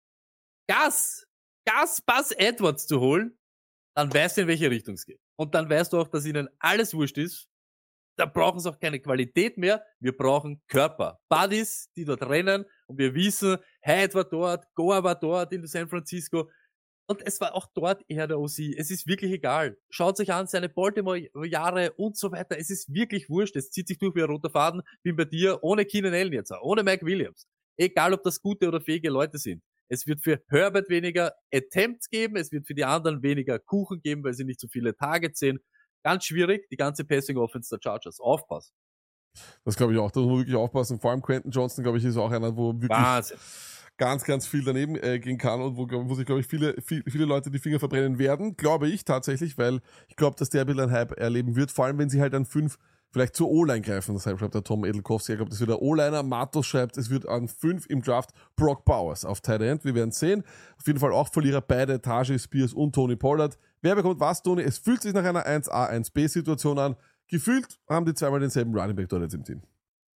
S3: Gas, Gas, Buzz Edwards zu holen, dann weißt du, in welche Richtung es geht. Und dann weißt du auch, dass ihnen alles wurscht ist. Da brauchen sie auch keine Qualität mehr. Wir brauchen Körper. Buddies, die dort rennen. Und wir wissen, Hyde war dort, Goa war dort in San Francisco. Und es war auch dort eher der O C. Es ist wirklich egal. Schaut sich an, seine Baltimore-Jahre und so weiter. Es ist wirklich wurscht. Es zieht sich durch wie ein roter Faden. Bin bei dir ohne Keenan Allen jetzt, ohne Mike Williams. Egal, ob das gute oder fähige Leute sind. Es wird für Herbert weniger Attempts geben. Es wird für die anderen weniger Kuchen geben, weil sie nicht so viele Targets sehen. Ganz schwierig, die ganze Passing-Offense der Chargers. Aufpassen.
S4: Das glaube ich auch, da muss man wirklich aufpassen. Vor allem Quentin Johnston, glaube ich, ist auch einer, wo wirklich
S3: Wahnsinn.
S4: ganz, ganz viel daneben äh, gehen kann und wo, wo sich, glaube ich, viele, viel, viele Leute die Finger verbrennen werden. Glaube ich tatsächlich, weil ich glaube, dass der ein bisschen einen Hype erleben wird. Vor allem, wenn sie halt an fünf vielleicht zur O-Line greifen. Deshalb schreibt der Tom Edelkowski, ich glaube, das wird der O-Liner. Matos schreibt, es wird an fünf im Draft Brock Bowers auf Tight End. Wir werden sehen. Auf jeden Fall auch Verlierer beide, Tajay Spears und Tony Pollard. Wer bekommt was, Tony? Es fühlt sich nach einer eins A, eins B Situation an. Gefühlt haben die zweimal denselben Running Back dort jetzt im Team.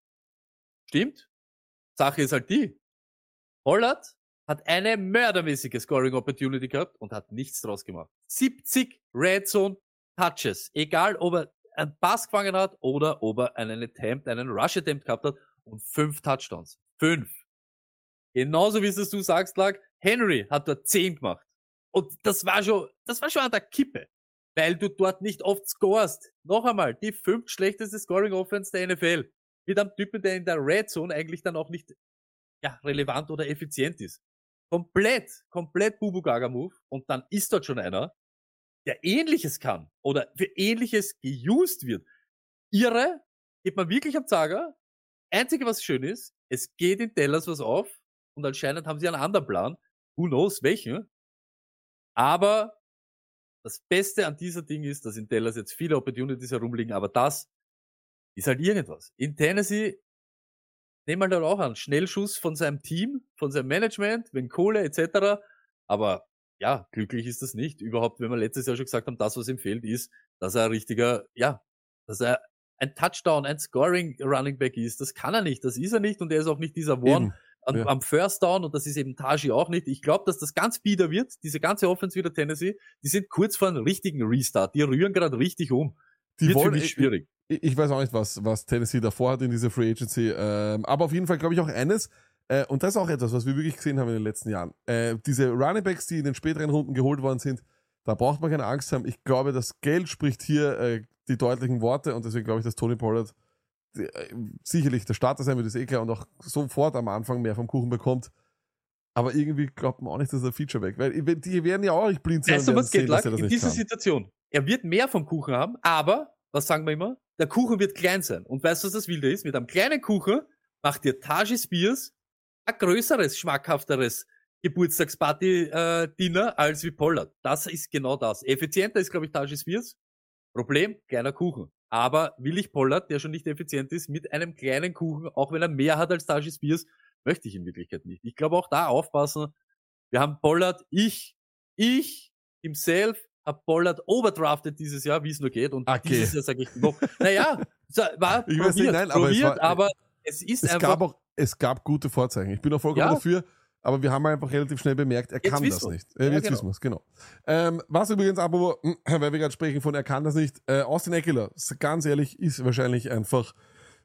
S3: Stimmt. Sache ist halt die. Pollard hat eine mördermäßige Scoring Opportunity gehabt und hat nichts draus gemacht. siebzig Red Zone Touches. Egal, ob er einen Pass gefangen hat oder ob er einen Attempt, einen Rush Attempt gehabt hat und fünf Touchdowns. Fünf. Genauso wie es du sagst, lag, Henry hat dort zehn gemacht. Und das war schon, das war schon an der Kippe. weil du dort nicht oft scorest. Noch einmal, die fünft schlechteste Scoring-Offense der N F L. Mit einem Typen, der in der Red Zone eigentlich dann auch nicht ja, relevant oder effizient ist. Komplett, komplett Bubu-Gaga-Move. Und dann ist dort schon einer, der Ähnliches kann oder für Ähnliches geused wird. Irre, geht man wirklich am Zager. Einzige, was schön ist, es geht in Dallas was auf und anscheinend haben sie einen anderen Plan. Who knows, welchen? Aber das Beste an dieser Ding ist, dass in Dallas jetzt viele Opportunities herumliegen, aber das ist halt irgendwas. In Tennessee, nehmen wir halt auch an, Schnellschuss von seinem Team, von seinem Management, wenn Kohle et cetera. Aber ja, glücklich ist das nicht. Überhaupt, wenn wir letztes Jahr schon gesagt haben, das, was ihm fehlt, ist, dass er ein richtiger, ja, dass er ein Touchdown, ein Scoring Running Back ist. Das kann er nicht, das ist er nicht und er ist auch nicht dieser One am, ja. am First Down und das ist eben Taji auch nicht. Ich glaube, dass das ganz bieder wird, diese ganze Offense wieder Tennessee, die sind kurz vor einem richtigen Restart, die rühren gerade richtig um.
S4: Die
S3: wird
S4: wollen,
S3: für mich schwierig.
S4: Ich, ich weiß auch nicht, was, was Tennessee davor hat in dieser Free Agency, ähm, aber auf jeden Fall glaube ich auch eines, äh, und das ist auch etwas, was wir wirklich gesehen haben in den letzten Jahren. Äh, diese Running Backs, die in den späteren Runden geholt worden sind, da braucht man keine Angst haben. Ich glaube, das Geld spricht hier äh, die deutlichen Worte und deswegen glaube ich, dass Tony Pollard die, äh, sicherlich der Starter sein wird, ist eh klar, und auch sofort am Anfang mehr vom Kuchen bekommt. Aber irgendwie glaubt man auch nicht, dass er Feature weg, weil die werden ja auch nicht blind sein.
S3: Weißt du, was geht, Lack? In dieser
S4: kann.
S3: Situation. Er wird mehr vom Kuchen haben, aber, was sagen wir immer? Der Kuchen wird klein sein. Und weißt du, was das Wilde ist? Mit einem kleinen Kuchen macht dir Taji Spears ein größeres, schmackhafteres Geburtstagsparty-Dinner äh, als wie Pollard. Das ist genau das. Effizienter ist, glaube ich, Taji Spears. Problem, kleiner Kuchen. Aber will ich Pollard, der schon nicht effizient ist, mit einem kleinen Kuchen, auch wenn er mehr hat als Taji Spears, möchte ich in Wirklichkeit nicht. Ich glaube auch da aufpassen. Wir haben Pollard, ich, ich, himself, hab Pollard overdrafted dieses Jahr, wie es nur geht. Und
S4: okay.
S3: dieses Jahr sage ich noch, naja, war
S4: ich
S3: probiert,
S4: weiß nicht, nein, aber,
S3: probiert,
S4: es, war,
S3: aber es ist
S4: es
S3: einfach...
S4: Gab auch, es gab gute Vorzeichen. Ich bin auch vollkommen
S3: ja.
S4: dafür, aber wir haben einfach relativ schnell bemerkt, er
S3: Jetzt
S4: kann das
S3: wir.
S4: nicht. Äh,
S3: ja,
S4: jetzt
S3: genau.
S4: wissen wir es, genau. Ähm, was übrigens, aber, weil wir gerade sprechen von, er kann das nicht, äh, Austin Ekeler, ganz ehrlich, ist wahrscheinlich einfach,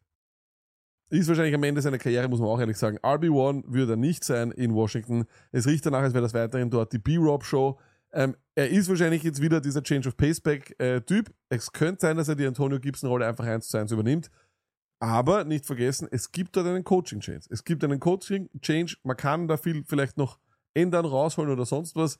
S4: ist wahrscheinlich am Ende seiner Karriere, muss man auch ehrlich sagen, R B eins würde er nicht sein in Washington. Es riecht danach, als wäre das weiterhin dort die B-Rob-Show. Ähm, er ist wahrscheinlich jetzt wieder dieser Change of Paceback-Typ. Es könnte sein, dass er die Antonio Gibson-Rolle einfach eins zu eins übernimmt. Aber nicht vergessen, es gibt dort einen Coaching-Change. Es gibt einen Coaching-Change. Man kann da viel vielleicht noch ändern, rausholen oder sonst was.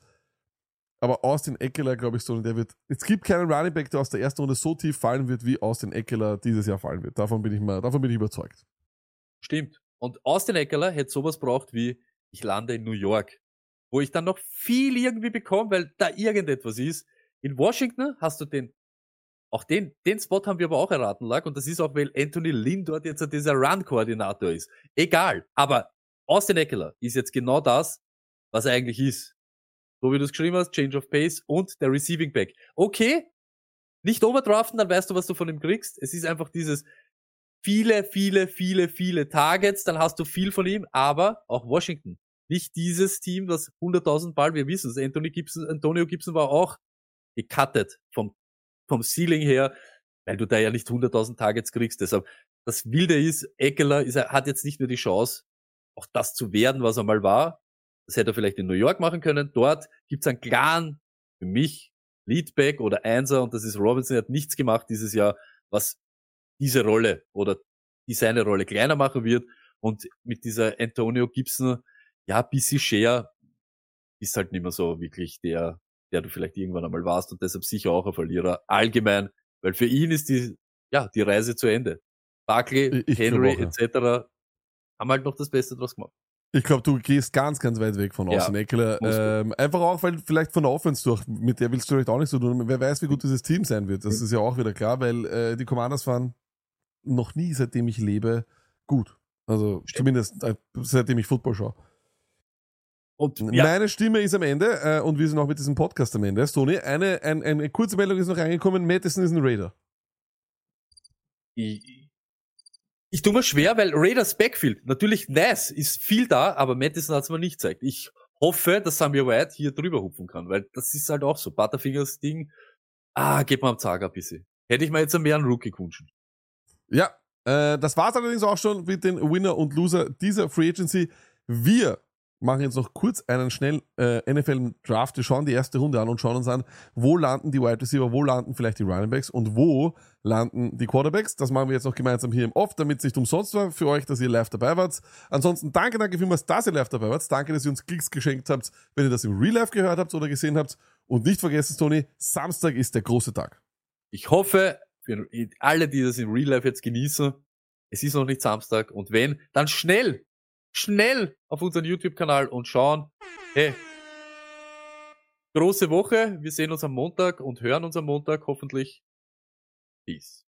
S4: Aber Austin Ekeler, glaube ich, so, der wird, es gibt keinen Running Back, der aus der ersten Runde so tief fallen wird, wie Austin Ekeler dieses Jahr fallen wird. Davon bin ich mal, davon bin ich überzeugt.
S3: Stimmt. Und Austin Ekeler hätte sowas braucht wie, ich lande in New York, wo ich dann noch viel irgendwie bekomme, weil da irgendetwas ist. In Washington hast du den, auch den, den Spot haben wir aber auch erraten, Lack, und das ist auch, weil Anthony Lynn dort jetzt dieser Run-Koordinator ist. Egal. Aber Austin Ekeler ist jetzt genau das, was er eigentlich ist. So wie du es geschrieben hast, Change of Pace und der Receiving Back. Okay, nicht overdraften, dann weißt du, was du von ihm kriegst. Es ist einfach dieses viele, viele, viele, viele Targets, dann hast du viel von ihm, aber auch Washington. Nicht dieses Team, das hunderttausend Ball, wir wissen es, Anthony Gibson, Antonio Gibson war auch gecuttet vom, vom Ceiling her, weil du da ja nicht hunderttausend Targets kriegst. Deshalb, das Wilde ist, Ekeler ist, hat jetzt nicht nur die Chance, auch das zu werden, was er mal war. Das hätte er vielleicht in New York machen können. Dort gibt's einen klaren, für mich, Leadback oder Einser, und das ist Robinson, er hat nichts gemacht dieses Jahr, was diese Rolle oder die seine Rolle kleiner machen wird. Und mit dieser Antonio Gibson, ja, B C Share ist halt nicht mehr so wirklich der, der du vielleicht irgendwann einmal warst, und deshalb sicher auch ein Verlierer allgemein, weil für ihn ist die, ja, die Reise zu Ende. Barkley,
S4: Ich
S3: Henry
S4: glaube auch, ja.
S3: et cetera haben halt noch das Beste draus gemacht.
S4: Ich glaube, du gehst ganz, ganz weit weg von
S3: Ja,
S4: Austin Ekeler.
S3: musst du.
S4: Ähm, einfach auch, weil vielleicht von der Offense durch, mit der willst du vielleicht auch nicht so tun. Wer weiß, wie gut dieses Team sein wird. Das ist ja auch wieder klar, weil äh, die Commanders waren noch nie, seitdem ich lebe, gut. Also
S3: Stimmt.
S4: zumindest äh, seitdem ich Football schaue.
S3: Und ja,
S4: Meine Stimme ist am Ende äh, und wir sind auch mit diesem Podcast am Ende. Sony, eine, ein, eine kurze Meldung ist noch reingekommen. Madison ist ein Raider.
S3: ich, ich tue mir schwer, weil Raiders Backfield, natürlich nice, ist viel da, aber Madison hat es mir nicht gezeigt. Ich hoffe, dass Samir White hier drüber hupfen kann, weil das ist halt auch so. Butterfingers Ding, ah, geht mal am Zager ein bisschen. Hätte ich mir jetzt mehr einen Rookie gewünscht.
S4: Ja, äh, das war's allerdings auch schon mit den Winner und Loser dieser Free Agency. Wir machen jetzt noch kurz einen schnellen äh, N F L-Draft. Wir schauen die erste Runde an und schauen uns an, wo landen die Wide Receiver, wo landen vielleicht die Running Backs und wo landen die Quarterbacks. Das machen wir jetzt noch gemeinsam hier im Off, damit es nicht umsonst war für euch, dass ihr live dabei wart. Ansonsten danke, danke vielmals, dass ihr live dabei wart. Danke, dass ihr uns Klicks geschenkt habt, wenn ihr das im Real Life gehört habt oder gesehen habt. Und nicht vergessen, Toni, Samstag ist der große Tag.
S3: Ich hoffe, für alle, die das im Real Life jetzt genießen, es ist noch nicht Samstag und wenn, dann schnell, schnell auf unseren YouTube-Kanal und schauen, hey, große Woche, wir sehen uns am Montag und hören uns am Montag hoffentlich. Peace.